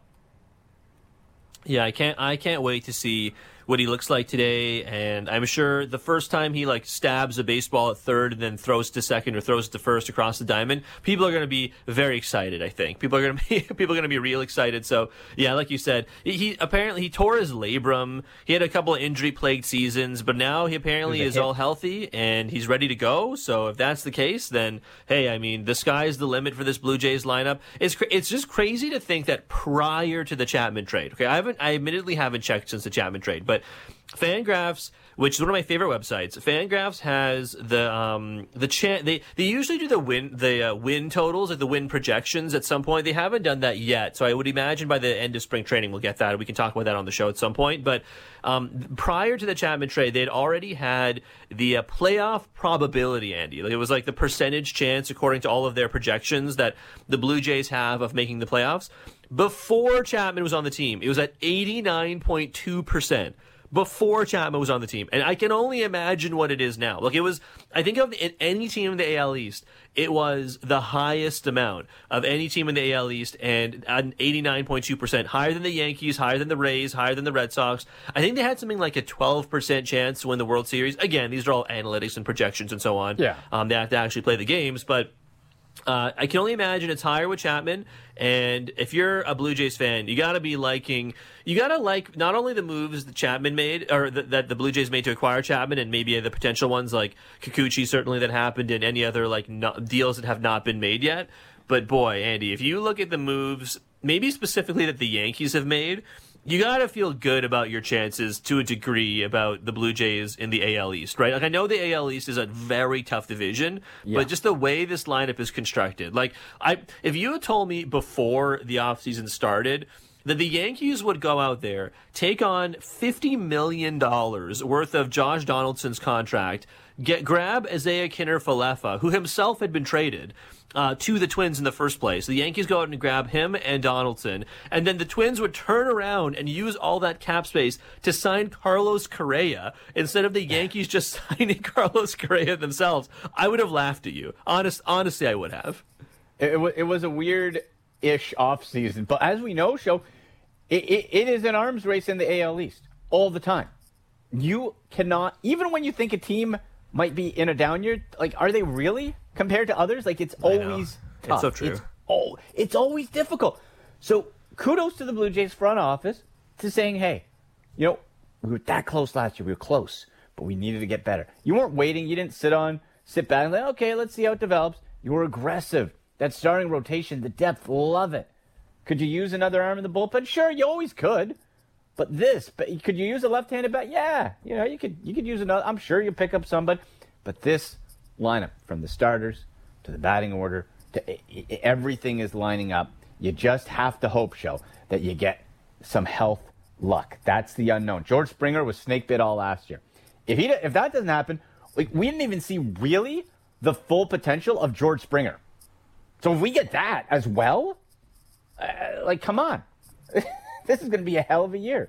Speaker 3: Yeah, I can't I can't wait to see what he looks like today, and I'm sure the first time he like stabs a baseball at third and then throws to second or throws it to first across the diamond, people are going to be very excited. I think people are going to be people are going to be real excited. So yeah, like you said, he, he apparently he tore his labrum. He had a couple of injury plagued seasons, but now he apparently is hit. all healthy and he's ready to go. So if that's the case, then hey, I mean, the sky's the limit for this Blue Jays lineup. It's it's just crazy to think that prior to the Chapman trade. Okay, I haven't I admittedly haven't checked since the Chapman trade, but Fangraphs, which is one of my favorite websites, Fangraphs has the um the cha- they they usually do the win the uh, win totals, like the win projections at some point. They haven't done that yet, so I would imagine by the end of spring training we'll get that. We can talk about that on the show at some point. But um prior to the Chapman trade, they'd already had the uh, playoff probability, Andy. Like, it was like the percentage chance according to all of their projections that the Blue Jays have of making the playoffs. Before Chapman was on the team, it was at eighty-nine point two percent. Before Chapman was on the team. And I can only imagine what it is now. Look, it was, I think of any team in the A L East, it was the highest amount of any team in the A L East, and at eighty-nine point two percent, higher than the Yankees, higher than the Rays, higher than the Red Sox. I think they had something like a twelve percent chance to win the World Series. Again, these are all analytics and projections and so on.
Speaker 2: Yeah.
Speaker 3: Um, they have to actually play the games, but Uh, I can only imagine it's higher with Chapman, and if you're a Blue Jays fan, you got to be liking, you got to like not only the moves that Chapman made, or the, that the Blue Jays made to acquire Chapman, and maybe the potential ones like Kikuchi certainly that happened, and any other like no, deals that have not been made yet. But boy, Andy, if you look at the moves, maybe specifically that the Yankees have made, you got to feel good about your chances to a degree about the Blue Jays in the A L East, right? Like, I know the A L East is a very tough division, yeah. but just the way this lineup is constructed. Like, I, if you had told me before the offseason started that the Yankees would go out there, take on fifty million dollars worth of Josh Donaldson's contract, get grab Isaiah Kinner-Falefa, who himself had been traded, Uh, to the Twins in the first place. The Yankees go out and grab him and Donaldson, and then the Twins would turn around and use all that cap space to sign Carlos Correa instead of the Yankees just signing Carlos Correa themselves. I would have laughed at you. Honest, honestly, I would have.
Speaker 2: It, it, it was a weird-ish offseason, but as we know, Show, it, it, it is an arms race in the A L East all the time. You cannot, even when you think a team might be in a down year, like, are they really compared to others? Like, it's always tough.
Speaker 3: It's so true.
Speaker 2: It's, oh, it's always difficult. So kudos to the Blue Jays front office to saying, hey, you know, we were that close last year. We were close, but we needed to get better. You weren't waiting. You didn't sit on, sit back and say, okay, let's see how it develops. You were aggressive. That starting rotation, the depth, love it. Could you use another arm in the bullpen? Sure, you always could. But this, but could you use a left-handed bat? Yeah, you know, you could you could use another. I'm sure you pick up somebody. But this lineup, from the starters to the batting order, to everything is lining up. You just have to hope, Show, that you get some health luck. That's the unknown. George Springer was snake bit all last year. If he if that doesn't happen, like, we didn't even see really the full potential of George Springer. So if we get that as well, uh, like, come on. This is going to be a hell of a year.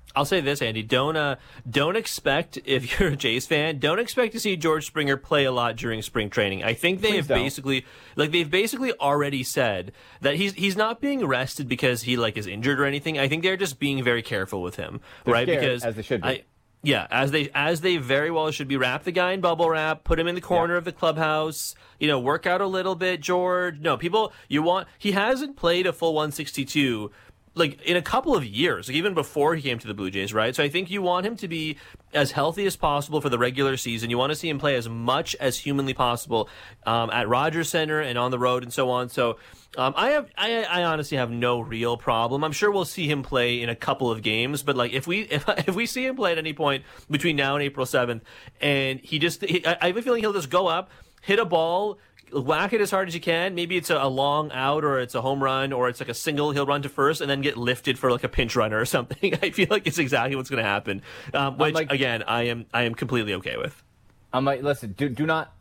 Speaker 3: I'll say this, Andy. Don't uh, don't expect, if you're a Jays fan, don't expect to see George Springer play a lot during spring training. I think they
Speaker 2: Please
Speaker 3: have
Speaker 2: don't.
Speaker 3: basically, like they've basically already said that he's he's not being arrested because he like is injured or anything. I think they're just being very careful with him,
Speaker 2: They're
Speaker 3: right?
Speaker 2: scared,
Speaker 3: Because
Speaker 2: as they should be.
Speaker 3: I, yeah, as they as they very well should be. Wrap the guy in bubble wrap, put him in the corner
Speaker 2: Yeah.
Speaker 3: of the clubhouse. You know, work out a little bit, George. No, people, you want. He hasn't played a full one sixty-two. Like in a couple of years, like even before he came to the Blue Jays, right? So I think you want him to be as healthy as possible for the regular season. You want to see him play as much as humanly possible um, at Rogers Center and on the road and so on. So um, I have, I, I honestly have no real problem. I'm sure we'll see him play in a couple of games, but like if we if, if we see him play at any point between now and April seventh, and he just, he, I, I have a feeling he'll just go up, hit a ball, whack it as hard as you can. Maybe it's a, a long out, or it's a home run, or it's like a single. He'll run to first and then get lifted for like a pinch runner or something. I feel like it's exactly what's going to happen. Um, which
Speaker 2: like-
Speaker 3: again, I am I am completely okay with.
Speaker 2: I'm like, listen, do do not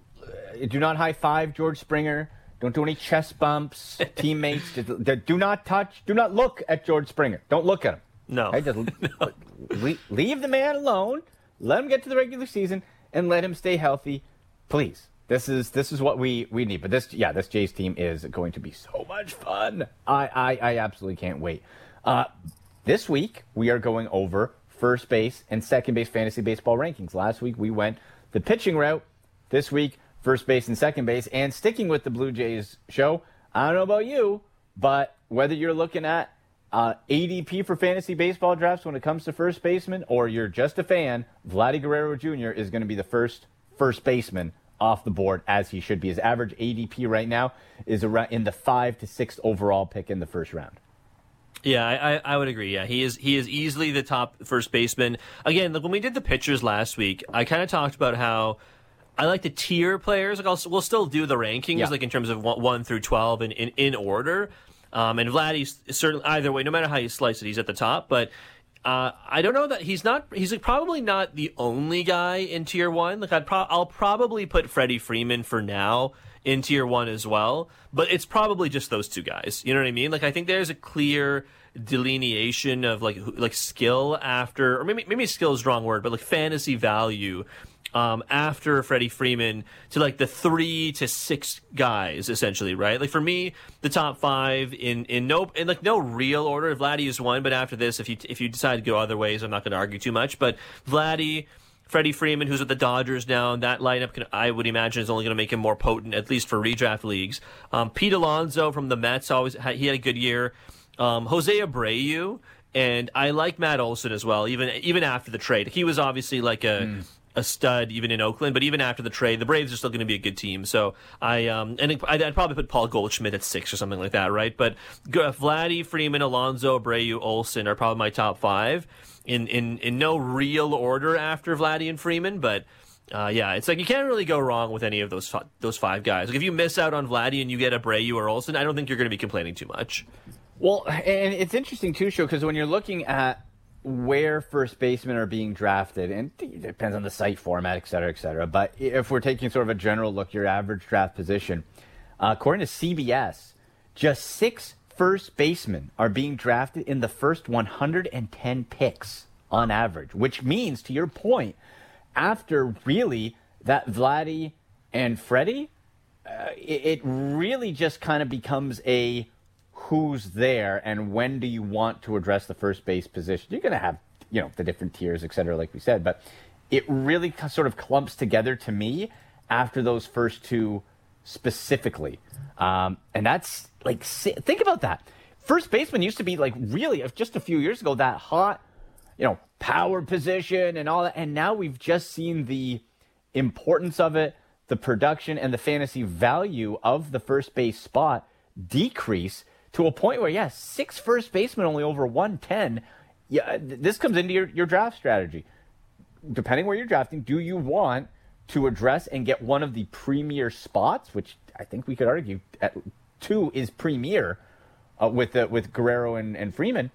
Speaker 2: do not high five George Springer. Don't do any chest bumps, teammates. Do do not touch. Do not look at George Springer. Don't look at him.
Speaker 3: No.
Speaker 2: Okay, just
Speaker 3: No.
Speaker 2: leave, leave the man alone. Let him get to the regular season and let him stay healthy, please. This is this is what we, we need. But this yeah, this Jays team is going to be so much fun. I I, I absolutely can't wait. Uh, this week we are going over first base and second base fantasy baseball rankings. Last week we went the pitching route. This week first base and second base. And sticking with the Blue Jays show, I don't know about you, but whether you're looking at uh, A D P for fantasy baseball drafts when it comes to first baseman, or you're just a fan, Vladdy Guerrero Junior is going to be the first first baseman off the board, as he should be. His average A D P right now is around in the five to sixth overall pick in the first round.
Speaker 3: Yeah, I, I, I would agree. Yeah, he is he is easily the top first baseman. Again, like when we did the pitchers last week, I kind of talked about how I like to tier players. Like I'll, we'll still do the rankings,
Speaker 2: Yeah.
Speaker 3: like in terms of one, one through twelve, in in, in order. Um, and Vladdy's certainly either way, no matter how you slice it, he's at the top. But uh, I don't know that he's not. He's like probably not the only guy in tier one. Like I'd pro- I'll probably put Freddie Freeman for now in tier one as well. But it's probably just those two guys. You know what I mean? Like I think there's a clear delineation of like who- like skill after, or maybe maybe skill is the wrong word, but like fantasy value. Um, after Freddie Freeman to like the three to six guys, essentially, right? Like for me, the top five in in no in like no real order. Vladdy is one, but after this, if you if you decide to go other ways, I'm not going to argue too much. But Vladdy, Freddie Freeman, who's with the Dodgers now, and that lineup, can, I would imagine, is only going to make him more potent, at least for redraft leagues. Um, Pete Alonso from the Mets, always had, he had a good year. Um, Jose Abreu, and I like Matt Olson as well, even even after the trade. He was obviously like a. Mm. a stud even in Oakland, but even after the trade, the Braves are still going to be a good team. So I um and I'd, I'd probably put Paul Goldschmidt at six or something like that, right? But Vladdy, Freeman, Alonso, Abreu, Olson are probably my top five in in in no real order after Vladdy and Freeman, but. Uh, yeah, it's like you can't really go wrong with any of those fi- those five guys. Like if you miss out on Vladdy and you get Abreu or Olson, I don't think you're going to be complaining too much.
Speaker 2: Well, and it's interesting too, Sho, because when you're looking at where first basemen are being drafted, and it depends on the site format, et cetera, et cetera. But if we're taking sort of a general look, your average draft position, uh, according to C B S, just six first basemen are being drafted in the first one hundred ten picks on average, which means, to your point, after really that Vladdy and Freddie, uh, it, it really just kind of becomes a who's there and when do you want to address the first base position. You're going to have, you know, the different tiers, et cetera, like we said, but it really sort of clumps together to me after those first two specifically. Um, and that's like, think about that. First baseman used to be like really just a few years ago, that hot, you know, power position and all that. And now we've just seen the importance of it, the production and the fantasy value of the first base spot decrease to a point where, yeah, six first basemen only over one ten. Yeah, this comes into your, your draft strategy. Depending where you're drafting, do you want to address and get one of the premier spots, which I think we could argue at two is premier uh, with the, with Guerrero and, and Freeman,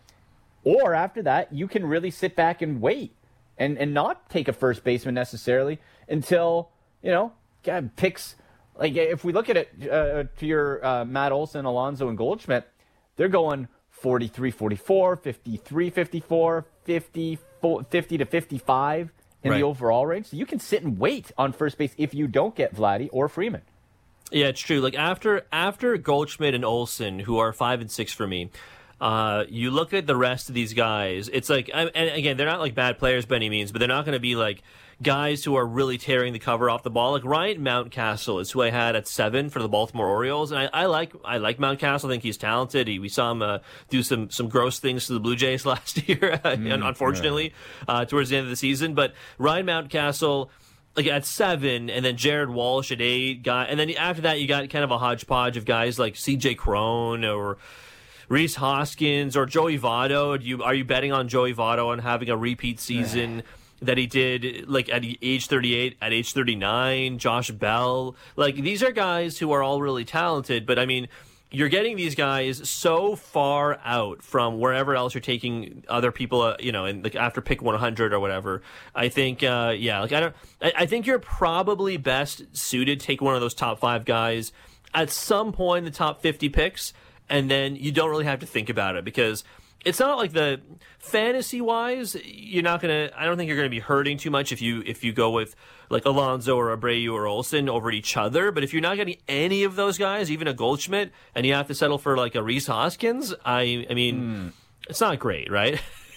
Speaker 2: or after that, you can really sit back and wait and, and not take a first baseman necessarily until, you know, God, picks. Like, if we look at it uh, to your uh, Matt Olson, Alonso, and Goldschmidt, they're going forty-three forty-four, fifty-three fifty-four, fifty, fifty to fifty-five in
Speaker 3: right.
Speaker 2: the overall range. So you can sit and wait on first base if you don't get Vladdy or Freeman.
Speaker 3: Yeah, it's true. Like after after Goldschmidt and Olsen, who are five and six for me, uh, you look at the rest of these guys. It's like, and again, they're not like bad players by any means, but they're not going to be like guys who are really tearing the cover off the ball. Like Ryan Mountcastle is who I had at seven for the Baltimore Orioles, and I, I like I like Mountcastle. I think he's talented. He, we saw him uh, do some some gross things to the Blue Jays last year, mm, unfortunately, right. uh, towards the end of the season. But Ryan Mountcastle, like at seven, and then Jared Walsh at eight, guy, and then after that you got kind of a hodgepodge of guys like C J Cron or Rhys Hoskins or Joey Votto. Do you, are you betting on Joey Votto on having a repeat season that he did like at age thirty-eight, at age thirty-nine? Josh Bell, like these are guys who are all really talented, but I mean, you're getting these guys so far out from wherever else you're taking other people, uh, you know, and like after pick one hundred or whatever. I think, uh, yeah, like I don't, I, I think you're probably best suited to take one of those top five guys at some point in the top fifty picks, and then you don't really have to think about it because it's not like the fantasy wise, you're not going to, I don't think you're going to be hurting too much if you, if you go with like Alonso or Abreu or Olsen over each other. But if you're not getting any of those guys, even a Goldschmidt, and you have to settle for like a Rhys Hoskins, I, I mean, mm. it's not great, right?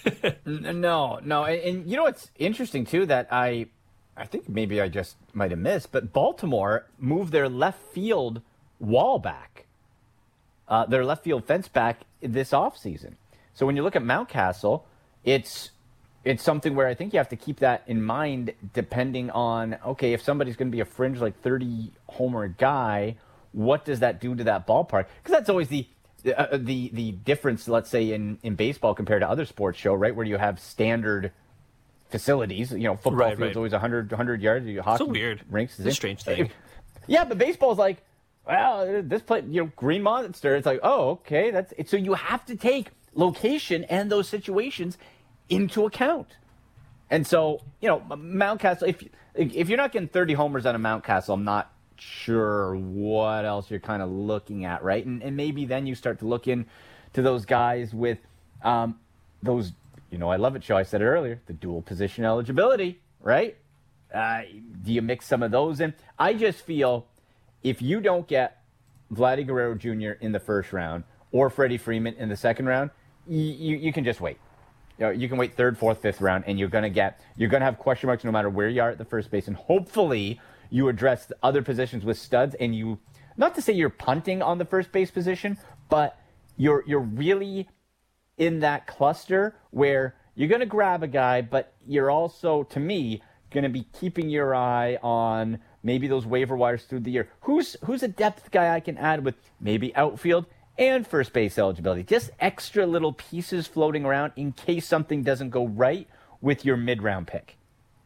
Speaker 2: no, no. And, and you know, what's interesting too, that I, I think maybe I just might have missed, but Baltimore moved their left field wall back, uh, their left field fence back this offseason. So when you look at Mountcastle, it's it's something where I think you have to keep that in mind depending on, okay, if somebody's going to be a fringe like thirty-homer guy, what does that do to that ballpark? Because that's always the uh, the the difference, let's say, in, in baseball compared to other sports show, right, where you have standard facilities. You know, football
Speaker 3: right,
Speaker 2: field's
Speaker 3: right.
Speaker 2: always one hundred, one hundred yards. Hockey
Speaker 3: so weird.
Speaker 2: Rinks is
Speaker 3: it's a strange thing.
Speaker 2: Yeah, but baseball's like, well, this play, you know, Green Monster, it's like, oh, okay, that's it. So you have to take location and those situations into account. And so, you know, Mountcastle, if if you're not getting thirty homers out of Mountcastle, I'm not sure what else you're kind of looking at, right? And and maybe then you start to look into those guys with um, those, you know, I love it, Joe, I said it earlier, the dual position eligibility, right? Uh, do you mix some of those in? I just feel if you don't get Vladdy Guerrero Junior in the first round or Freddie Freeman in the second round, You, you can just wait. You know, you can wait third, fourth, fifth round, and you're gonna get you're gonna have question marks no matter where you are at the first base. And hopefully, you address the other positions with studs. And you, not to say you're punting on the first base position, but you're you're really in that cluster where you're gonna grab a guy, but you're also, to me, gonna be keeping your eye on maybe those waiver wires through the year. Who's who's a depth guy I can add with maybe outfield and first base eligibility. Just extra little pieces floating around in case something doesn't go right with your mid-round pick.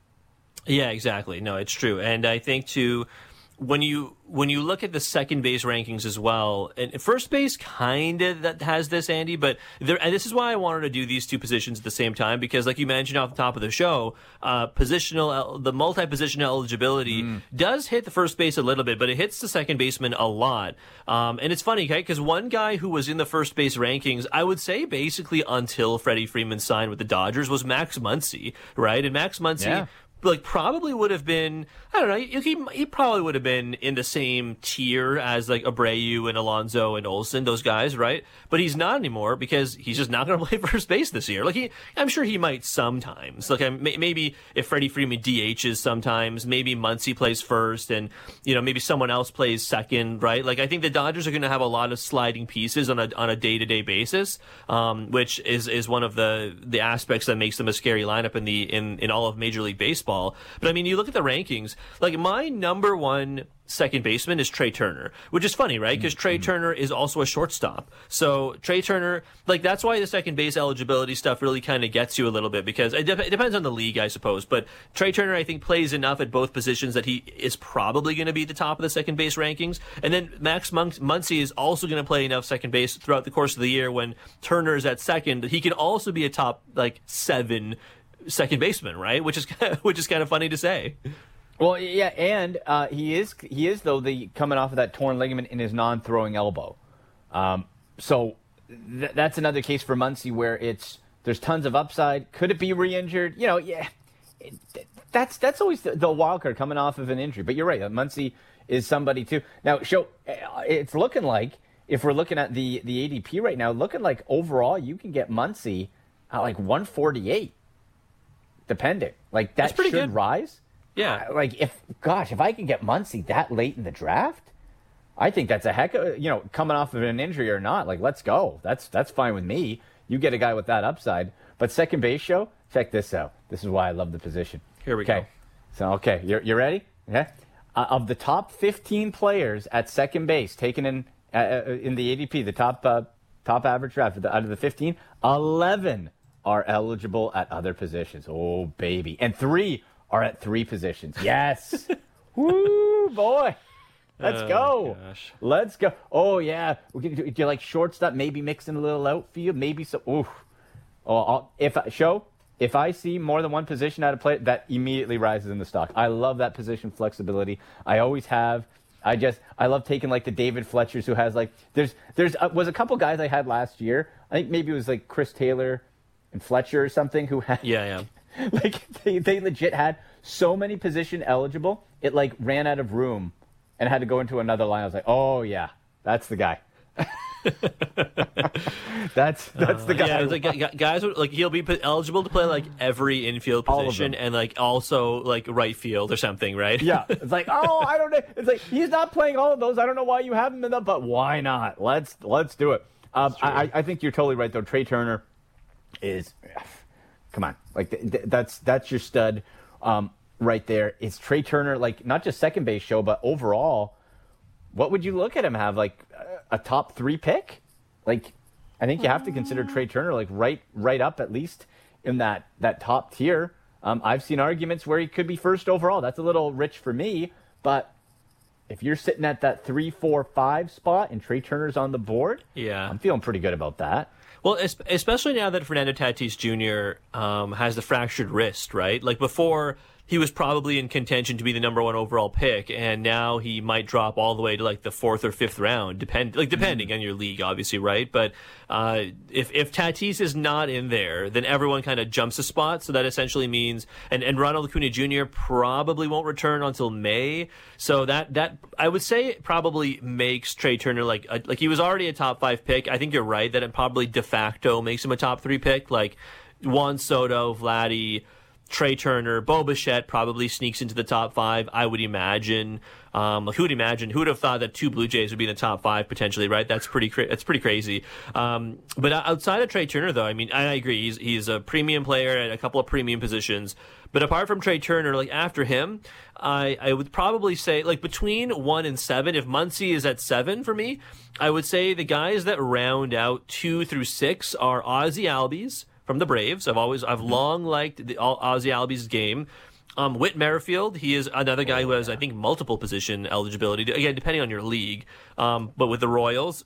Speaker 3: Yeah, exactly. No, it's true. And I think, too, when you when you look at the second base rankings as well, and first base kind of that has this, Andy, but there, and this is why I wanted to do these two positions at the same time, because like you mentioned off the top of the show, uh, positional, the multi-position eligibility mm. does hit the first base a little bit, but it hits the second baseman a lot. Um, and it's funny, okay, because one guy who was in the first base rankings, I would say basically until Freddie Freeman signed with the Dodgers, was Max Muncy, right? And Max Muncy, yeah. like probably would have been, I don't know, he, he probably would have been in the same tier as like Abreu and Alonso and Olsen, those guys, right? But he's not anymore because he's just not going to play first base this year. Like he, I'm sure he might sometimes. Like maybe if Freddie Freeman D Hs sometimes, maybe Muncy plays first and, you know, maybe someone else plays second, right? Like I think the Dodgers are going to have a lot of sliding pieces on a on a day-to-day basis, um, which is is one of the the aspects that makes them a scary lineup in the in in all of Major League Baseball. But I mean, you look at the rankings, like my number one second baseman is Trey Turner, which is funny, right? Because Trey mm-hmm. Turner is also a shortstop. So Trey Turner, like that's why the second base eligibility stuff really kind of gets you a little bit, because it, de- it depends on the league, I suppose. But Trey Turner, I think, plays enough at both positions that he is probably going to be at the top of the second base rankings. And then Max Mun- Muncy is also going to play enough second base throughout the course of the year when Turner is at second. He can also be a top like seven second baseman, right? Which is which is kind of funny to say.
Speaker 2: Well, yeah, and uh, he is he is though the coming off of that torn ligament in his non-throwing elbow. Um, so th- that's another case for Muncy where it's there's tons of upside. Could it be re-injured? You know, yeah. It, that's that's always the, the wild card coming off of an injury. But you're right. Muncy is somebody too. Now, show it's looking like if we're looking at the the A D P right now, looking like overall you can get Muncy at like one forty-eight, depending. Like that should
Speaker 3: good.
Speaker 2: rise.
Speaker 3: Yeah.
Speaker 2: Uh, like if gosh, if I can get Muncy that late in the draft, I think that's a heck of, you know, coming off of an injury or not. Like let's go. That's that's fine with me. You get a guy with that upside. But second base show, check this out. This is why I love the position.
Speaker 3: Here we
Speaker 2: okay.
Speaker 3: go.
Speaker 2: So okay, you're you ready? Okay. Uh, of the top fifteen players at second base taken in uh, in the A D P, the top uh, top average draft out of the fifteen, eleven are eligible at other positions. Oh baby, and three are at three positions. Yes, woo boy, let's
Speaker 3: oh,
Speaker 2: go.
Speaker 3: Gosh.
Speaker 2: Let's go. Oh yeah, we can do, do you like shortstop? Maybe mixing a little outfield. Maybe so. Ooh, oh, I'll, if I, show. If I see more than one position out of play, that immediately rises in the stock. I love that position flexibility. I always have. I just I love taking like the David Fletchers who has like there's there's uh, was a couple guys I had last year. I think maybe it was like Chris Taylor and Fletcher or something who had
Speaker 3: Yeah, yeah.
Speaker 2: like they they legit had so many position eligible. It like ran out of room and had to go into another line. I was like, oh yeah, that's the guy. that's that's the guy.
Speaker 3: Uh, yeah, it's like guys would, like he'll be eligible to play like every infield position and like also like right field or something, right?
Speaker 2: Yeah, it's like oh I don't know. It's like he's not playing all of those. I don't know why you have him in them, but why not? Let's let's do it. Um, I I think you're totally right though. Trey Turner is, come on, like th- th- that's that's your stud um, right there. It's Trey Turner, like not just second base show, but overall. What would you look at him have like a top three pick? Like, I think you have to consider Trey Turner like right, right up at least in that that top tier. Um, I've seen arguments where he could be first overall. That's a little rich for me, but if you're sitting at that three, four, five spot and Trey Turner's on the board,
Speaker 3: yeah,
Speaker 2: I'm feeling pretty good about that.
Speaker 3: Well, especially now that Fernando Tatis Junior Um, has the fractured wrist, right? Like before. He was probably in contention to be the number one overall pick, and now he might drop all the way to like the fourth or fifth round, depend like depending mm. on your league, obviously, right? But uh, if if Tatis is not in there, then everyone kind of jumps a spot. So that essentially means, and, and Ronald Acuna Junior probably won't return until May. So that that I would say probably makes Trey Turner like a, like he was already a top five pick. I think you're right that it probably de facto makes him a top three pick. Like Juan Soto, Vladdy. Trey Turner, Bo Bichette probably sneaks into the top five, I would imagine. Um, like who would imagine? Who would have thought that two Blue Jays would be in the top five potentially? Right? That's pretty. Cra- that's pretty crazy. Um, but outside of Trey Turner, though, I mean, I agree. He's he's a premium player at a couple of premium positions. But apart from Trey Turner, like after him, I I would probably say like between one and seven. If Muncy is at seven for me, I would say the guys that round out two through six are Ozzie Albies from the Braves. I've always, I've long liked the Ozzie Albies' game. Um, Whit Merrifield, he is another guy who has, I think, multiple position eligibility, again, depending on your league. Um, but with the Royals,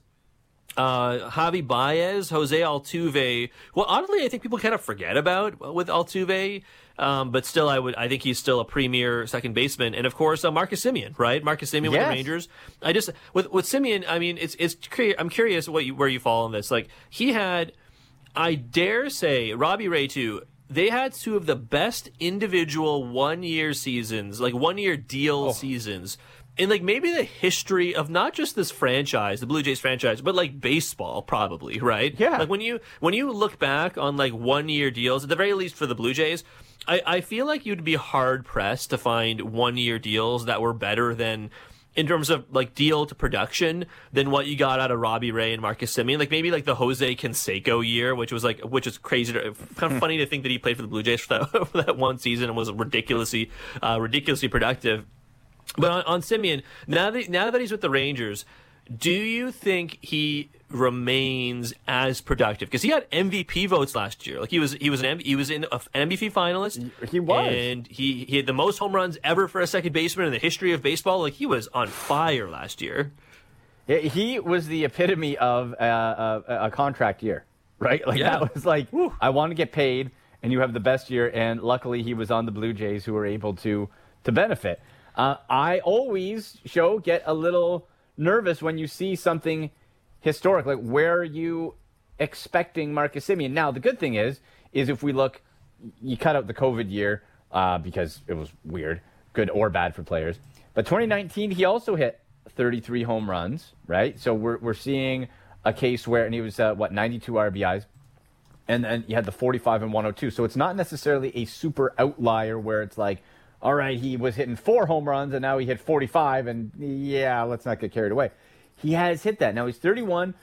Speaker 3: uh, Javi Baez, Jose Altuve, well, oddly, I think people kind of forget about with Altuve. Um, but still, I would, I think he's still a premier second baseman. And of course, uh, Marcus Semien, right? Marcus Semien with
Speaker 2: yes.
Speaker 3: the Rangers. I just, with, with Semien, I mean, it's, it's, I'm curious what you, where you fall on this. Like, he had, I dare say, Robbie Ray too, they had two of the best individual one-year seasons, like one-year deal oh. seasons, in like maybe the history of not just this franchise, the Blue Jays franchise, but like baseball probably, right?
Speaker 2: Yeah.
Speaker 3: Like when you when you look back on like one-year deals, at the very least for the Blue Jays, I, I feel like you'd be hard-pressed to find one-year deals that were better than, in terms of like deal to production, than what you got out of Robbie Ray and Marcus Semien. Like maybe like the Jose Canseco year, which was like, which is crazy, to, kind of funny to think that he played for the Blue Jays for that, for that one season and was ridiculously, uh, ridiculously productive. But on, on Semien, now that now that he's with the Rangers, do you think he remains as productive? Because he had M V P votes last year. Like he was, he was an M- he was in a, an M V P finalist.
Speaker 2: He was,
Speaker 3: and he he had the most home runs ever for a second baseman in the history of baseball. Like he was on fire last year.
Speaker 2: Yeah, he was the epitome of uh, a, a contract year, right? Like
Speaker 3: yeah.
Speaker 2: that was like, whew, I want to get paid, and you have the best year. And luckily, he was on the Blue Jays, who were able to to benefit. Uh, I always show get a little nervous when you see something historic. Like, where are you expecting Marcus Semien. Now, the good thing is, is if we look, you cut out the COVID year uh, because it was weird, good or bad for players. But twenty nineteen, he also hit thirty-three home runs, right? So we're we're seeing a case where, and he was, uh, what, ninety-two R B Is. And then you had the forty-five and one oh two. So it's not necessarily a super outlier where it's like, all right, he was hitting four home runs and now he hit forty-five. And yeah, let's not get carried away. He has hit that. Now he's thirty-one.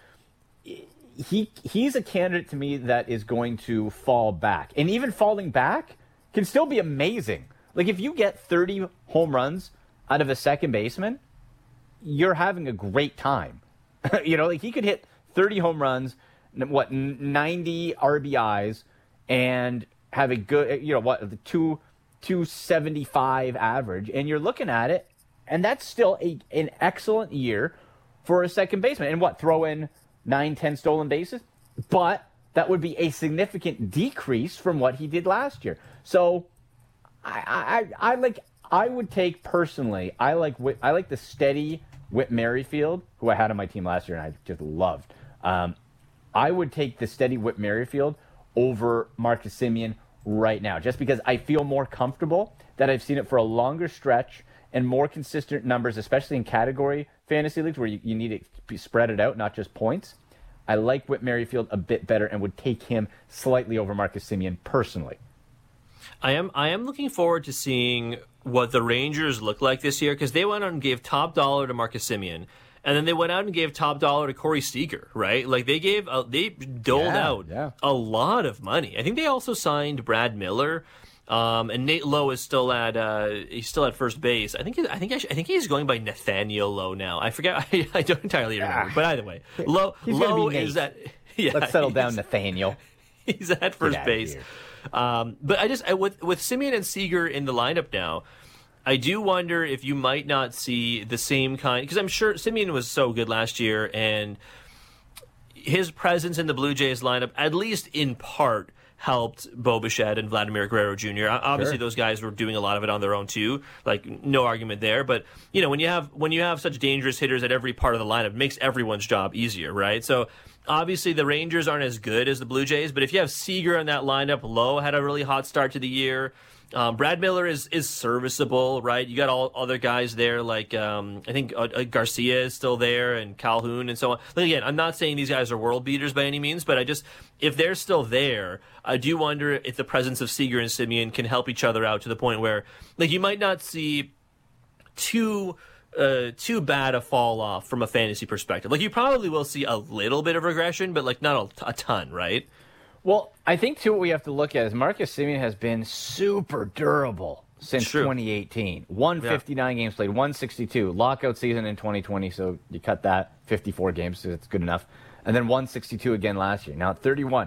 Speaker 2: He He's a candidate to me that is going to fall back. And even falling back can still be amazing. Like if you get thirty home runs out of a second baseman, you're having a great time. You know, like he could hit thirty home runs, what, ninety R B Is, and have a good, you know, what, the two, two seventy-five average, and you're looking at it, and that's still a an excellent year for a second baseman. And what, throw in nine, ten stolen bases? But that would be a significant decrease from what he did last year. So I, I, I like, I would take personally, I like, I like the steady Whit Merrifield, who I had on my team last year, and I just loved. Um, I would take the steady Whit Merrifield over Marcus Semien right now, just because I feel more comfortable that I've seen it for a longer stretch and more consistent numbers, especially in category fantasy leagues where you, you need to be spread it out, not just points. I like Whit Merrifield a bit better and would take him slightly over Marcus Semien personally.
Speaker 3: I am I am looking forward to seeing what the Rangers look like this year, because they went out and gave top dollar to Marcus Semien. And then they went out and gave top dollar to Corey Seager, right? Like they gave, uh, they doled
Speaker 2: yeah,
Speaker 3: out
Speaker 2: yeah.
Speaker 3: a lot of money. I think they also signed Brad Miller, um, and Nate Lowe is still at, uh, he's still at first base. I think, I think, I, I think he's going by Nathaniel Lowe now. I forget, I, I don't entirely remember.
Speaker 2: Ah.
Speaker 3: But either way, Lowe, Lowe is at. Yeah,
Speaker 2: Let's settle down, Nathaniel.
Speaker 3: He's at first base. Um, but I just I, with with Semien and Seager in the lineup now, I do wonder if you might not see the same kind, because I'm sure Semien was so good last year, and his presence in the Blue Jays lineup, at least in part, helped Bo Bichette and Vladimir Guerrero Junior Obviously,
Speaker 2: Sure.
Speaker 3: those guys were doing a lot of it on their own too. Like, no argument there. But you know, when you have when you have such dangerous hitters at every part of the lineup, it makes everyone's job easier, right? So obviously, the Rangers aren't as good as the Blue Jays, but if you have Seager in that lineup, Lowe had a really hot start to the year. Um, Brad Miller is is serviceable, right? You got all other guys there, like um, I think uh, uh, Garcia is still there, and Calhoun, and so on. But again, I'm not saying these guys are world beaters by any means, but I just, if they're still there, I do wonder if the presence of Seager and Semien can help each other out to the point where, like, you might not see too uh, too bad a fall off from a fantasy perspective. Like, you probably will see a little bit of regression, but like not a, a ton, right?
Speaker 2: Well, I think, too, what we have to look at is Marcus Semien has been super durable since
Speaker 3: True.
Speaker 2: twenty eighteen. one fifty-nine yeah. games played, one sixty-two. Lockout season in twenty twenty, so you cut that, fifty-four games, so that's good enough. And then one sixty-two again last year. Now, thirty-one.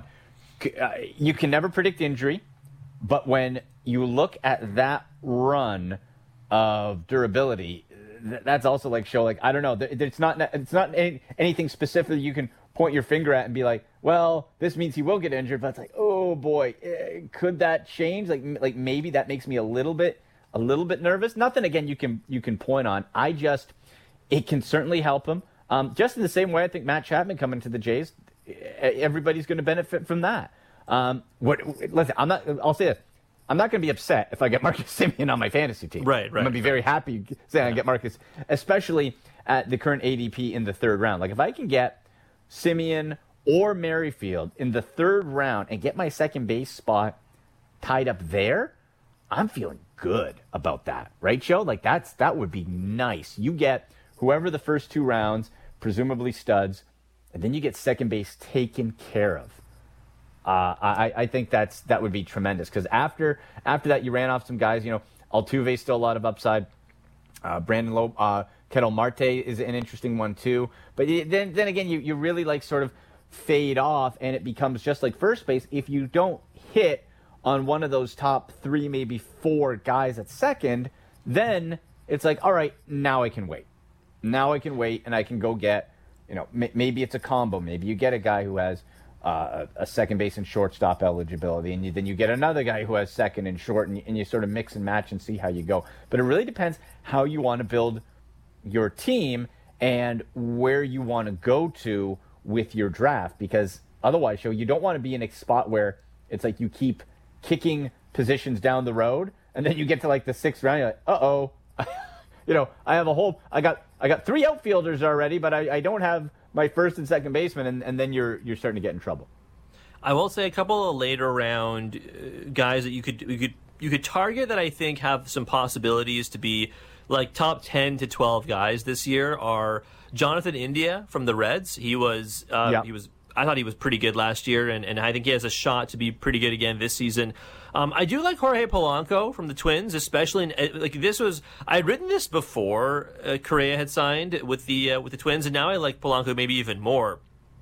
Speaker 2: You can never predict injury, but when you look at that run of durability, that's also like show, like, I don't know, it's not, it's not anything specific you can point your finger at and be like, well, this means he will get injured, but it's like, oh boy, could that change? Like, like maybe that makes me a little bit, a little bit nervous. Nothing again you can you can point on. I just, it can certainly help him. Um, just in the same way, I think Matt Chapman coming to the Jays, everybody's going to benefit from that. Um, what? Listen, I'm not. I'll say this. I'm not going to be upset if I get Marcus Semien on my fantasy team.
Speaker 3: Right, right.
Speaker 2: I'm going to be very happy saying I get Marcus, especially at the current A D P in the third round. Like if I can get Semien or Merrifield in the third round and get my second base spot tied up there, I'm feeling good about that, right, Joe? Like that's that would be nice. You get whoever the first two rounds, presumably studs, and then you get second base taken care of. Uh, I, I think that's that would be tremendous because after after that you ran off some guys. You know, Altuve still a lot of upside. Uh, Brandon Lowe, uh, Ketel Marte is an interesting one too. But then then again, you, you really like sort of fade off, and it becomes just like first base. If you don't hit on one of those top three, maybe four guys at second, then it's like, all right, now I can wait. Now I can wait, and I can go get, you know, m- maybe it's a combo. Maybe you get a guy who has uh, a second base and shortstop eligibility, and you, then you get another guy who has second and short, and you, and you sort of mix and match and see how you go. But it really depends how you want to build your team and where you want to go to with your draft, because otherwise, Show, you don't want to be in a spot where it's like you keep kicking positions down the road, and then you get to like the sixth round, you're like, uh-oh. You know, I have a whole, I got I got three outfielders already, but I, I don't have my first and second baseman, and, and then you're you're starting to get in trouble.
Speaker 3: I will say a couple of later round uh, guys that you could you could you could target that I think have some possibilities to be like top ten to twelve guys this year are Jonathan India from the Reds. He was uh,
Speaker 2: yeah.
Speaker 3: he was I thought he was pretty good last year, and, and I think he has a shot to be pretty good again this season. Um, I do like Jorge Polanco from the Twins, especially in, like this was I had written this before uh, Correa had signed with the uh, with the Twins, and now I like Polanco maybe even more.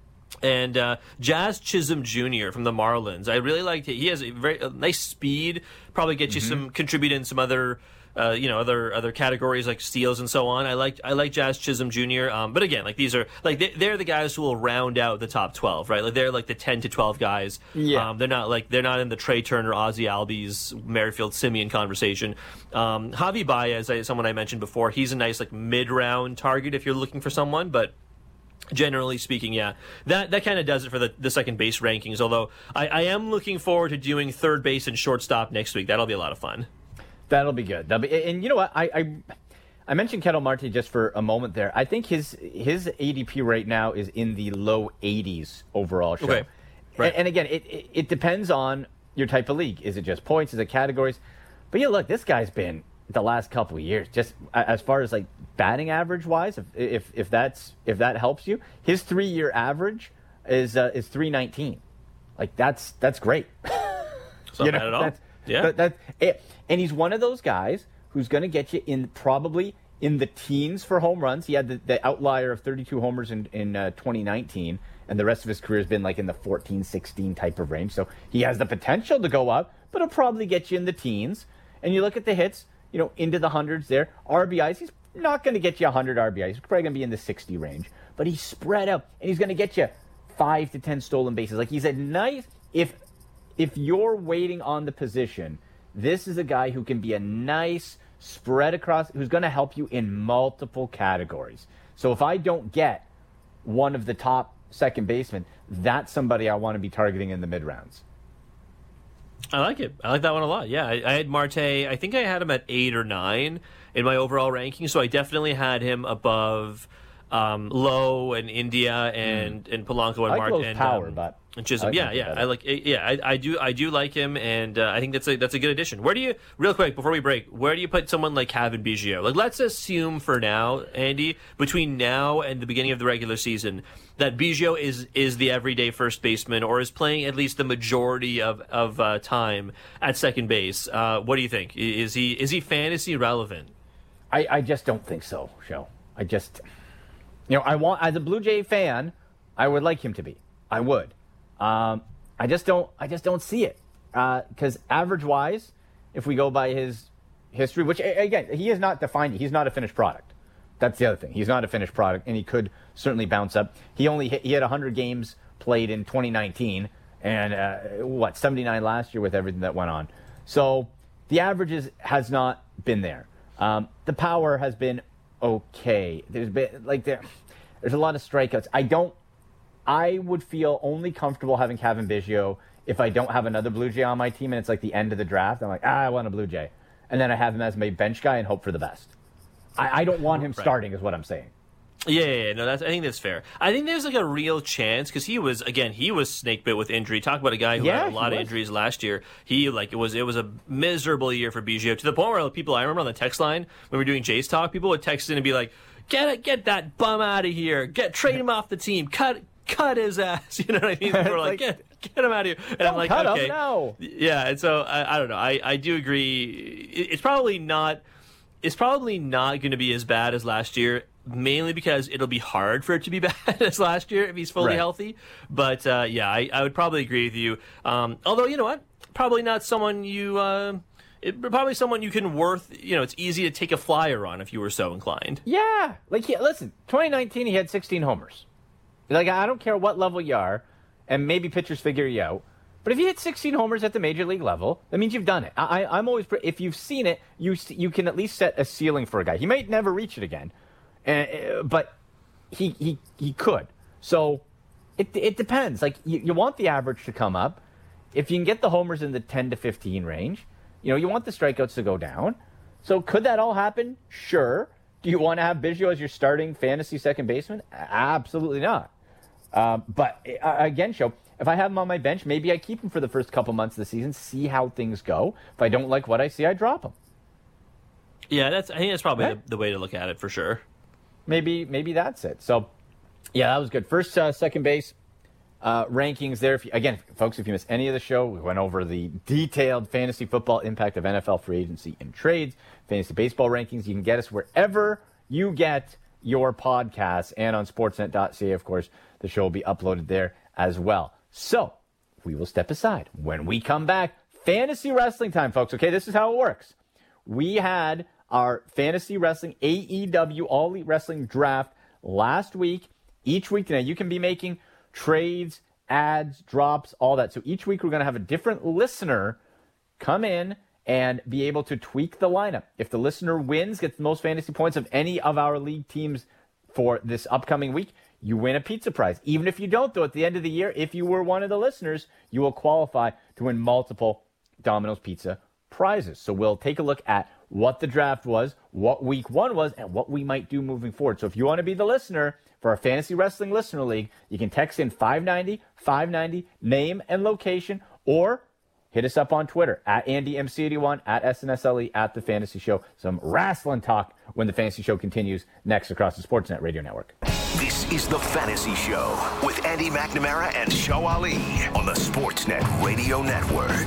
Speaker 3: And uh, Jazz Chisholm Junior from the Marlins, I really liked it. He has a very a nice speed, probably get you mm-hmm. some contribute in some other. Uh, you know, other other categories like steals and so on. I like I like Jazz Chisholm Junior Um, but again, like these are like they, they're the guys who will round out the top twelve, right? Like they're like the ten to twelve guys.
Speaker 2: Yeah.
Speaker 3: Um, they're not like they're not in the Trey Turner, Ozzie Albies, Merrifield Simeon conversation. Um, Javi Baez, I, someone I mentioned before, he's a nice like mid round target if you're looking for someone, but. Generally speaking, yeah, that that kind of does it for the, the second base rankings. Although I, I am looking forward to doing third base and shortstop next week. That'll be a lot of fun.
Speaker 2: That'll be good. That'll be, and you know what? I, I I mentioned Ketel Marte just for a moment there. I think his his A D P right now is in the low eighties overall. Show.
Speaker 3: Okay. Right.
Speaker 2: And, and again, it, it it depends on your type of league. Is it just points? Is it categories? But yeah, look, this guy's been the last couple of years just as far as like batting average wise. If if if that's if that helps you, his three year average is uh, is three nineteen. Like that's that's great.
Speaker 3: It's not
Speaker 2: you know,
Speaker 3: bad at all.
Speaker 2: That's,
Speaker 3: Yeah.
Speaker 2: That, that, it, and he's one of those guys who's going to get you in probably in the teens for home runs. He had the, the outlier of thirty-two homers in, in uh, twenty nineteen, and the rest of his career has been like in the fourteen, sixteen type of range. So he has the potential to go up, but he'll probably get you in the teens. And you look at the hits, you know, into the hundreds there. R B Is, he's not going to get you one hundred R B Is. He's probably going to be in the sixty range. But he's spread out, and he's going to get you five to ten stolen bases. Like he's a nice, if... If you're waiting on the position, this is a guy who can be a nice spread across, who's going to help you in multiple categories. So if I don't get one of the top second basemen, that's somebody I want to be targeting in the mid rounds.
Speaker 3: I like it. I like that one a lot. Yeah, I, I had Marte. I think I had him at eight or nine in my overall ranking, so I definitely had him above um, Lowe and India and, mm. and Polanco and
Speaker 2: I like
Speaker 3: Marte.
Speaker 2: Lowe's
Speaker 3: and
Speaker 2: power,
Speaker 3: um,
Speaker 2: but...
Speaker 3: And Chisholm,
Speaker 2: like
Speaker 3: yeah, yeah,
Speaker 2: better.
Speaker 3: I like, yeah, I, I do, I do like him, and uh, I think that's a that's a good addition. Where do you, real quick before we break, where do you put someone like Kevin Biggio? Like, let's assume for now, Andy, between now and the beginning of the regular season, that Biggio is is the everyday first baseman, or is playing at least the majority of of uh, time at second base. Uh, what do you think? Is he is he fantasy relevant?
Speaker 2: I, I just don't think so, Joe. I just, you know, I want as a Blue Jay fan, I would like him to be. I would. Um, I just don't. I just don't see it because uh, average-wise, if we go by his history, which again he is not defined. He's not a finished product. That's the other thing. He's not a finished product, and he could certainly bounce up. He only hit, he had one hundred games played in twenty nineteen, and uh, what seventy-nine last year with everything that went on. So the averages has not been there. Um, the power has been okay. There's been like there, there's a lot of strikeouts. I don't. I would feel only comfortable having Kevin Biggio if I don't have another Blue Jay on my team and it's like the end of the draft. I'm like, ah, I want a Blue Jay. And then I have him as my bench guy and hope for the best. I, I don't want him
Speaker 3: right.
Speaker 2: starting is what I'm saying.
Speaker 3: Yeah, yeah, yeah, no, that's. I think that's fair. I think there's like a real chance because he was again he was snake bit with injury. Talk about a guy who
Speaker 2: yeah,
Speaker 3: had a lot of injuries last year. He like it was it was a miserable year for Biggio to the point where people I remember on the text line when we were doing Jays talk, people would text in and be like, "Get it, get that bum out of here. Get trade him off the team. Cut." Cut his ass, you know what I mean? We're like, like get, get him out of here. And I'm like,
Speaker 2: cut
Speaker 3: okay,
Speaker 2: him, no.
Speaker 3: Yeah. And so I, I don't know. I, I do agree. It, it's probably not. It's probably not going to be as bad as last year, mainly because it'll be hard for it to be bad as last year if he's fully
Speaker 2: right.
Speaker 3: healthy. But uh, yeah, I, I would probably agree with you. Um, although you know what, probably not someone you. Uh, It, probably someone you can worth, you know, it's easy to take a flyer on if you were so inclined.
Speaker 2: Yeah. Like, yeah, listen, twenty nineteen, he had sixteen homers. Like, I don't care what level you are, and maybe pitchers figure you out. But if you hit sixteen homers at the major league level, that means you've done it. I, I'm always, if you've seen it, you you can at least set a ceiling for a guy. He might never reach it again, uh, but he he he could. So It it depends. Like you, you want the average to come up. If you can get the homers in the ten to fifteen range, you know, you want the strikeouts to go down. So could that all happen? Sure. Do you want to have Biggio as your starting fantasy second baseman? Absolutely not. Um, but uh, again, Show, if I have him on my bench, maybe I keep him for the first couple months of the season, see how things go. If I don't like what I see, I drop him.
Speaker 3: Yeah, that's. I think that's probably
Speaker 2: Right?
Speaker 3: the, the way to look at it for sure.
Speaker 2: Maybe maybe that's it. So, yeah, that was good. First, uh, second base uh, rankings there. If you, again, folks, if you missed any of the show, we went over the detailed fantasy football impact of N F L free agency and trades, fantasy baseball rankings. You can get us wherever you get your podcasts, and on sportsnet dot c a, of course, the show will be uploaded there as well. So we will step aside. When we come back, fantasy wrestling time, folks. Okay, this is how it works. We had our fantasy wrestling A E W All Elite Wrestling draft last week. Each week now, you can be making trades, ads, drops, all that. So each week we're going to have a different listener come in and be able to tweak the lineup. If the listener wins, gets the most fantasy points of any of our league teams for this upcoming week, you win a pizza prize. Even if you don't, though, at the end of the year, if you were one of the listeners, you will qualify to win multiple Domino's Pizza prizes. So we'll take a look at what the draft was, what week one was, and what we might do moving forward. So if you want to be the listener for our Fantasy Wrestling Listener League, you can text in five ninety, five ninety, name and location, or hit us up on Twitter, at Andy M C eighty-one, at S N S L E, at The Fantasy Show. Some wrestling talk when The Fantasy Show continues next across the Sportsnet Radio Network.
Speaker 1: This is The Fantasy Show with Andy McNamara and Show Ali on the Sportsnet Radio Network.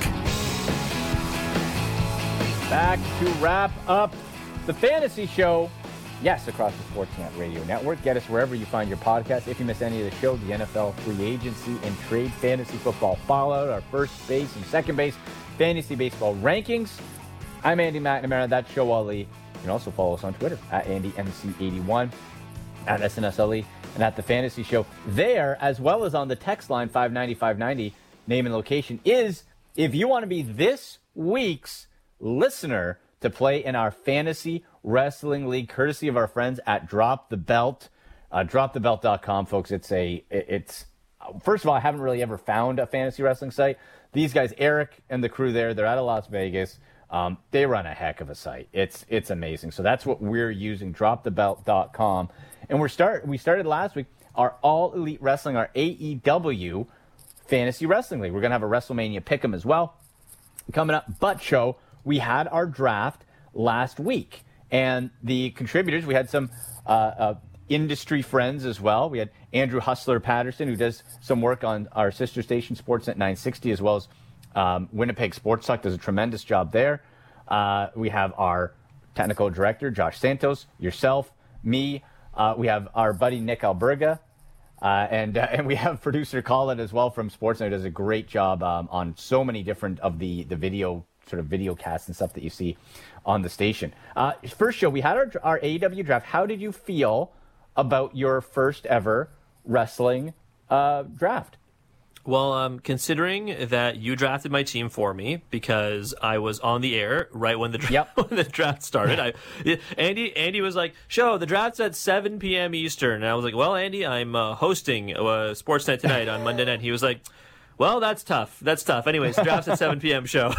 Speaker 2: Back to wrap up The Fantasy Show. Yes, across the Sportsnet Radio Network. Get us wherever you find your podcast. If you miss any of the show, the N F L free agency and trade fantasy football fallout, our first base and second base fantasy baseball rankings. I'm Andy McNamara. That's Show Ali. You can also follow us on Twitter at Andy M C eighty-one, at S N S L E, and at The Fantasy Show. There, as well as on the text line five ninety, five ninety, name and location, is if you want to be this week's listener to play in our Fantasy Wrestling League, courtesy of our friends at Drop the Belt, uh, drop the belt dot com, folks. It's a, it's, first of all, I haven't really ever found a fantasy wrestling site. These guys, Eric and the crew there, they're out of Las Vegas. Um, they run a heck of a site. It's, it's amazing. So that's what we're using, drop the belt dot com. And we're start, we started last week our All Elite Wrestling, our A E W Fantasy Wrestling League. We're going to have a WrestleMania pick'em as well coming up. But show, we had our draft last week. And the contributors, we had some uh, uh, industry friends as well. We had Andrew Hustler Patterson, who does some work on our sister station, Sportsnet nine sixty, as well as um, Winnipeg Sports Talk, does a tremendous job there. Uh, we have our technical director, Josh Santos, yourself, me. Uh, we have our buddy, Nick Alberga. Uh, and uh, and we have producer Colin as well from Sportsnet, who does a great job um, on so many different of the, the video sort of video casts and stuff that you see on the station. Uh, first show, we had our, our A E W draft. How did you feel about your first ever wrestling uh, draft?
Speaker 3: Well, um, considering that you drafted my team for me because I was on the air right when the dra-
Speaker 2: Yep.
Speaker 3: when the draft started, I, Andy Andy was like, "Show the draft's at seven p.m. Eastern," and I was like, "Well, Andy, I'm uh, hosting uh, Sportsnet tonight on Monday night." He was like, "Well, that's tough. That's tough." Anyways, draft's at seven p.m. show.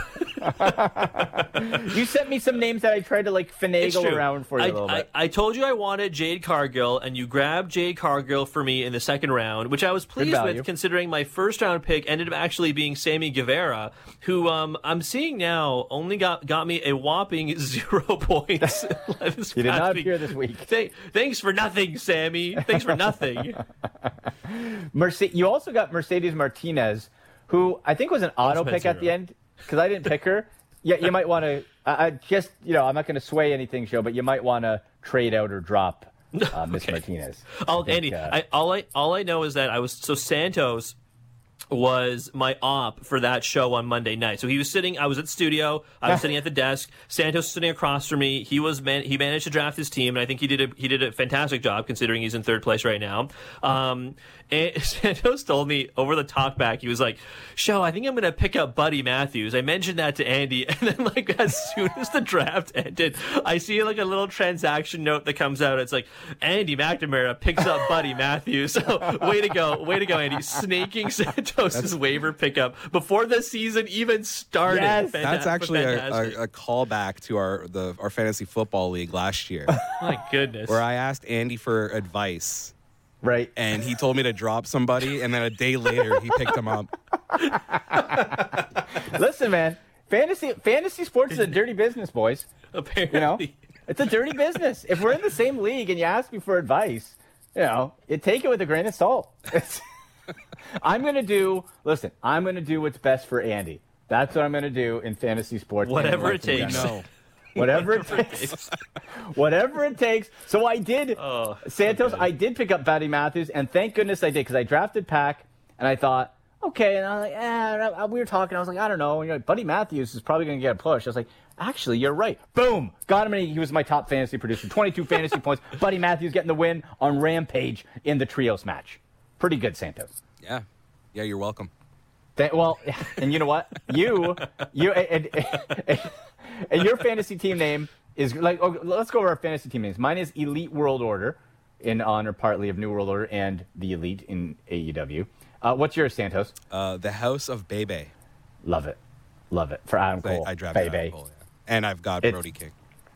Speaker 2: You sent me some names that I tried to like finagle around for you
Speaker 3: I,
Speaker 2: a little bit.
Speaker 3: I, I told you I wanted Jade Cargill, and you grabbed Jade Cargill for me in the second round, which I was pleased
Speaker 2: value.
Speaker 3: with considering my first round pick ended up actually being Sammy Guevara, who um, I'm seeing now only got, got me a whopping zero points.
Speaker 2: You did not appear this week.
Speaker 3: Th- thanks for nothing, Sammy. Thanks for nothing.
Speaker 2: Merce- you also got Mercedes Martinez, who I think was an auto
Speaker 3: Also had
Speaker 2: pick at
Speaker 3: zero.
Speaker 2: the end because I didn't pick her. Yeah, you might want to. I, I just, you know, I'm not going to sway anything, show, but you might want to trade out or drop uh, Miss
Speaker 3: Okay.
Speaker 2: Martinez.
Speaker 3: I'll,
Speaker 2: I think,
Speaker 3: Andy,
Speaker 2: uh,
Speaker 3: I, all I all I know is that I was so Santos was my op for that show on Monday night. So he was sitting, I was at the studio, I was sitting at the desk, Santos was sitting across from me. He was man, he managed to draft his team, and I think he did a he did a fantastic job considering he's in third place right now. Um, and Santos told me over the talk back, he was like, "Show, I think I'm going to pick up Buddy Matthews." I mentioned that to Andy, and then like as soon as the draft ended, I see like a little transaction note that comes out. It's like Andy McNamara picks up Buddy Matthews. So way to go, way to go, Andy, snaking Santos' waiver pickup before the season even started.
Speaker 2: Yes.
Speaker 3: Fanta-
Speaker 5: That's actually a,
Speaker 3: fantastic.
Speaker 5: a, a callback to our the our fantasy football league last year,
Speaker 3: My goodness.
Speaker 5: where I asked Andy for advice,
Speaker 2: Right.
Speaker 5: and he told me to drop somebody, and then a day later he picked him up.
Speaker 2: Listen, man, fantasy fantasy sports is a dirty business, boys.
Speaker 3: Apparently.
Speaker 2: You know, it's a dirty business. If we're in the same league and you ask me for advice, you know, you take it with a grain of salt. It's, I'm going to do, listen, I'm going to do what's best for Andy. That's what I'm going to do in fantasy sports.
Speaker 3: Whatever
Speaker 2: and
Speaker 3: it takes.
Speaker 2: no. Whatever it takes. Whatever it takes. So I did,
Speaker 3: Oh,
Speaker 2: Santos,
Speaker 3: okay.
Speaker 2: I did pick up Buddy Matthews, and thank goodness I did, because I drafted Pack, and I thought, okay, and I was like, eh, we were talking, I was like, I don't know, and you're like, Buddy Matthews is probably going to get a push. I was like, actually, you're right. Boom! Got him, and he was my top fantasy producer. twenty-two fantasy points. Buddy Matthews getting the win on Rampage in the trios match. Pretty good, Santos.
Speaker 5: Yeah, yeah, you're welcome.
Speaker 2: Th- well, and you know what? You, you, and, and, and your fantasy team name is like. Oh, let's go over our fantasy team names. Mine is Elite World Order, in honor partly of New World Order and the Elite in A E W. Uh, what's yours, Santos?
Speaker 5: Uh, the House of Bebe.
Speaker 2: Love it, love it for Adam Cole.
Speaker 5: I, I drafted
Speaker 2: Baby.
Speaker 5: Adam Cole, yeah. And I've got
Speaker 2: It's-
Speaker 5: Brody King.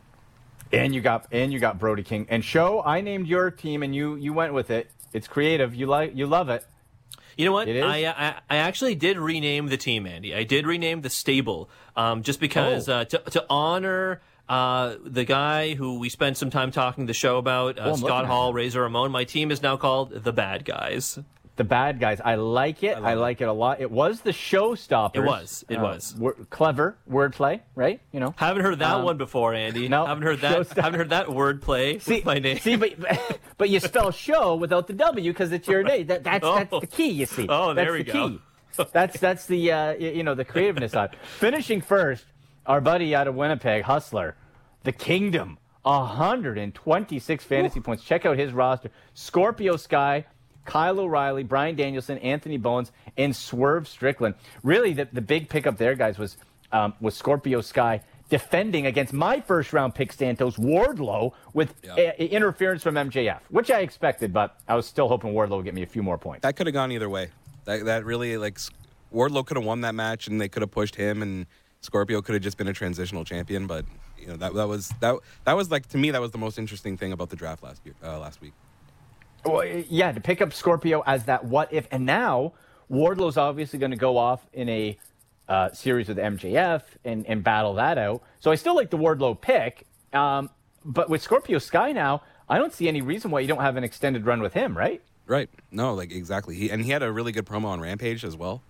Speaker 2: And you got and you got Brody King and Show. I named your team, and you you went with it. It's creative. You like you love it.
Speaker 3: You know what?
Speaker 2: It is?
Speaker 3: I, I I actually did rename the team, Andy. I did rename the stable, um, just because
Speaker 2: Oh.
Speaker 3: uh, to to honor uh, the guy who we spent some time talking the show about, uh,
Speaker 2: Oh, I'm
Speaker 3: Scott
Speaker 2: looking at
Speaker 3: Hall,
Speaker 2: him.
Speaker 3: Razor Ramon. My team is now called the Bad Guys.
Speaker 2: The Bad Guys. I like it. I,
Speaker 5: love
Speaker 2: like it. a lot. It was the Showstoppers.
Speaker 3: It was. It was.
Speaker 2: Wor- clever wordplay, right? You know.
Speaker 3: Haven't heard that
Speaker 2: Um,
Speaker 3: one before, Andy.
Speaker 2: no,
Speaker 3: haven't heard that.
Speaker 2: Showstopper.
Speaker 3: Haven't heard that wordplay
Speaker 2: See,
Speaker 3: with my name.
Speaker 2: see, but but you spell show without the W because it's your name. That, that's that's
Speaker 3: Oh.
Speaker 2: the key. You see.
Speaker 3: Oh, there
Speaker 2: that's
Speaker 3: we
Speaker 2: the
Speaker 3: go.
Speaker 2: Key. That's that's the uh, y- you know the creativeness side. Finishing first, our buddy out of Winnipeg, Hustler, the Kingdom, one hundred twenty-six fantasy points. Check out his roster: Scorpio Sky, Kyle O'Reilly, Brian Danielson, Anthony Bones, and Swerve Strickland. Really, the, the big pickup there, guys, was um, was Scorpio Sky defending against my first round pick, Santos Wardlow, with
Speaker 5: Yeah.
Speaker 2: uh, interference from M J F, which I expected, but I was still hoping Wardlow would get me a few more points.
Speaker 5: That could have gone either way. That that really like S- Wardlow could have won that match, and they could have pushed him, and Scorpio could have just been a transitional champion. But you know that that was that that was like to me that was the most interesting thing about the draft last year uh, last week.
Speaker 2: Well, yeah, to pick up Scorpio as that what if, and now Wardlow's obviously going to go off in a uh, series with M J F and, and battle that out. So I still like the Wardlow pick, um, but with Scorpio Sky now, I don't see any reason why you don't have an extended run with him, right?
Speaker 5: Right? No, like exactly. He and he had a really good promo on Rampage as well.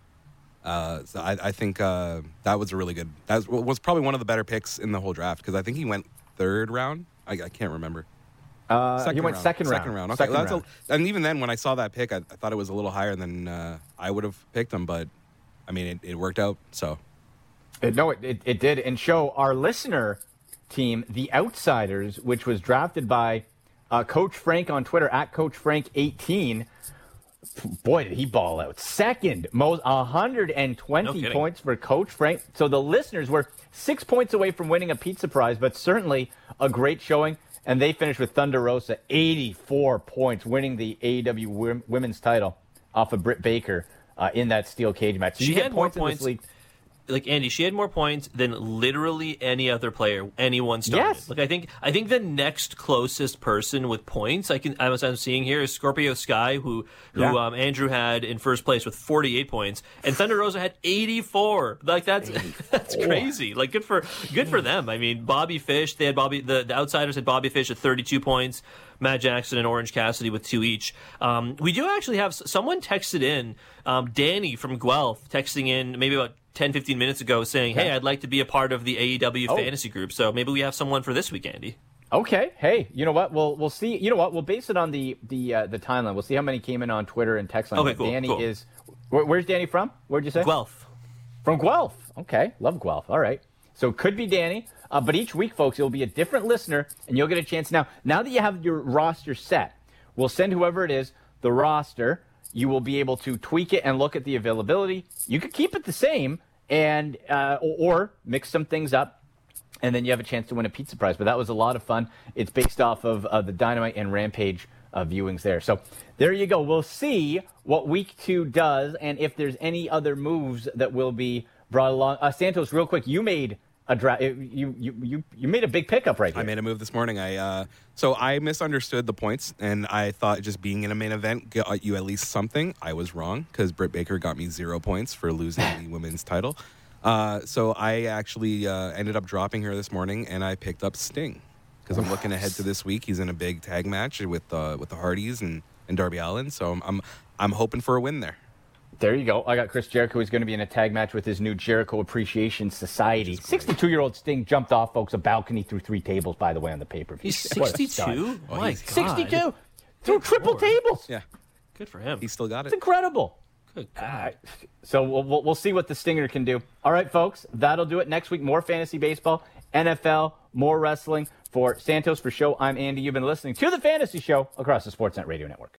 Speaker 5: Uh, so I, I think uh, that was a really good. That was, was probably one of the better picks in the whole draft because I think he went third round. I, I can't remember.
Speaker 2: Uh, he went second round.
Speaker 5: Second round. Okay,
Speaker 2: Second
Speaker 5: that's
Speaker 2: round.
Speaker 5: A, and even then, when I saw that pick, I, I thought it was a little higher than uh, I would have picked him. But I mean, it, it worked out. So
Speaker 2: It, no, it, it, it did. And Show, our listener team, the Outsiders, which was drafted by uh, Coach Frank on Twitter, at Coach Frank eighteen. Boy, did he ball out. Second, most one hundred twenty
Speaker 3: No kidding.
Speaker 2: points for Coach Frank. So the listeners were six points away from winning a pizza prize, but certainly a great showing. And they finished with Thunder Rosa, eighty-four points, winning the A E W wom- women's title off of Britt Baker uh, in that steel cage match. So
Speaker 3: She
Speaker 2: you get
Speaker 3: had more
Speaker 2: points in this
Speaker 3: points.
Speaker 2: league.
Speaker 3: Like Andy, she had more points than literally any other player anyone started.
Speaker 2: Yes.
Speaker 3: Like I think I think the next closest person with points I can I was I'm seeing here is Scorpio Sky, who who
Speaker 2: Yeah.
Speaker 3: um, Andrew had in first place with forty-eight points, and Thunder Rosa had eighty-four. Like that's that's crazy. Like good for good for them. I mean, Bobby Fish, they had Bobby the, the Outsiders had Bobby Fish at thirty-two points. Matt Jackson and Orange Cassidy with two each. Um, we do actually have someone texted in, um, Danny from Guelph texting in maybe about ten, fifteen minutes ago saying, hey, I'd like to be a part of the A E W
Speaker 2: Oh.
Speaker 3: fantasy group. So maybe we have someone for this week, Andy.
Speaker 2: Okay. Hey, you know what? We'll we'll see. You know what? We'll base it on the the uh, the timeline. We'll see how many came in on Twitter and text line.
Speaker 3: Okay,
Speaker 2: But
Speaker 3: cool,
Speaker 2: Danny
Speaker 3: cool.
Speaker 2: is Where, where's Danny from? Where'd you say?
Speaker 3: Guelph.
Speaker 2: From Guelph. Okay, love Guelph. All right. So it could be Danny. Uh, but each week, folks, it'll be a different listener, and you'll get a chance. Now, now that you have your roster set, we'll send whoever it is the roster. You will be able to tweak it and look at the availability. You could keep it the same and uh, or, or mix some things up, and then you have a chance to win a pizza prize. But that was a lot of fun. It's based off of uh, the Dynamite and Rampage uh, viewings there. So there you go. We'll see what week two does and if there's any other moves that will be brought along. Uh, Santos, real quick, you made a draft. You, you you you made a big pickup right here.
Speaker 5: I made a move this morning. I uh, so I misunderstood the points, and I thought just being in a main event got you at least something. I was wrong because Britt Baker got me zero points for losing the women's title. Uh, so I actually uh, ended up dropping her this morning, and I picked up Sting because I'm looking ahead to this week. He's in a big tag match with uh, with the Hardys and, and Darby Allin, so I'm, I'm I'm hoping for a win there.
Speaker 2: There you go. I got Chris Jericho. He's going to be in a tag match with his new Jericho Appreciation Society. sixty-two-year-old Sting jumped off, folks, a balcony through three tables, by the way, on the pay-per-view.
Speaker 3: He's sixty-two?
Speaker 5: Oh,
Speaker 3: My
Speaker 5: he's-
Speaker 3: God.
Speaker 2: sixty-two through triple
Speaker 3: Lord.
Speaker 2: tables.
Speaker 5: Yeah,
Speaker 3: Good for him.
Speaker 5: he still got
Speaker 2: It's
Speaker 5: it.
Speaker 2: incredible.
Speaker 3: Good
Speaker 2: Uh,
Speaker 3: God.
Speaker 2: so we'll, we'll, we'll see what the Stinger can do. All right, folks, that'll do it. Next week, more fantasy baseball, N F L, more wrestling. For Santos for Show, I'm Andy. You've been listening to The Fantasy Show across the Sportsnet Radio Network.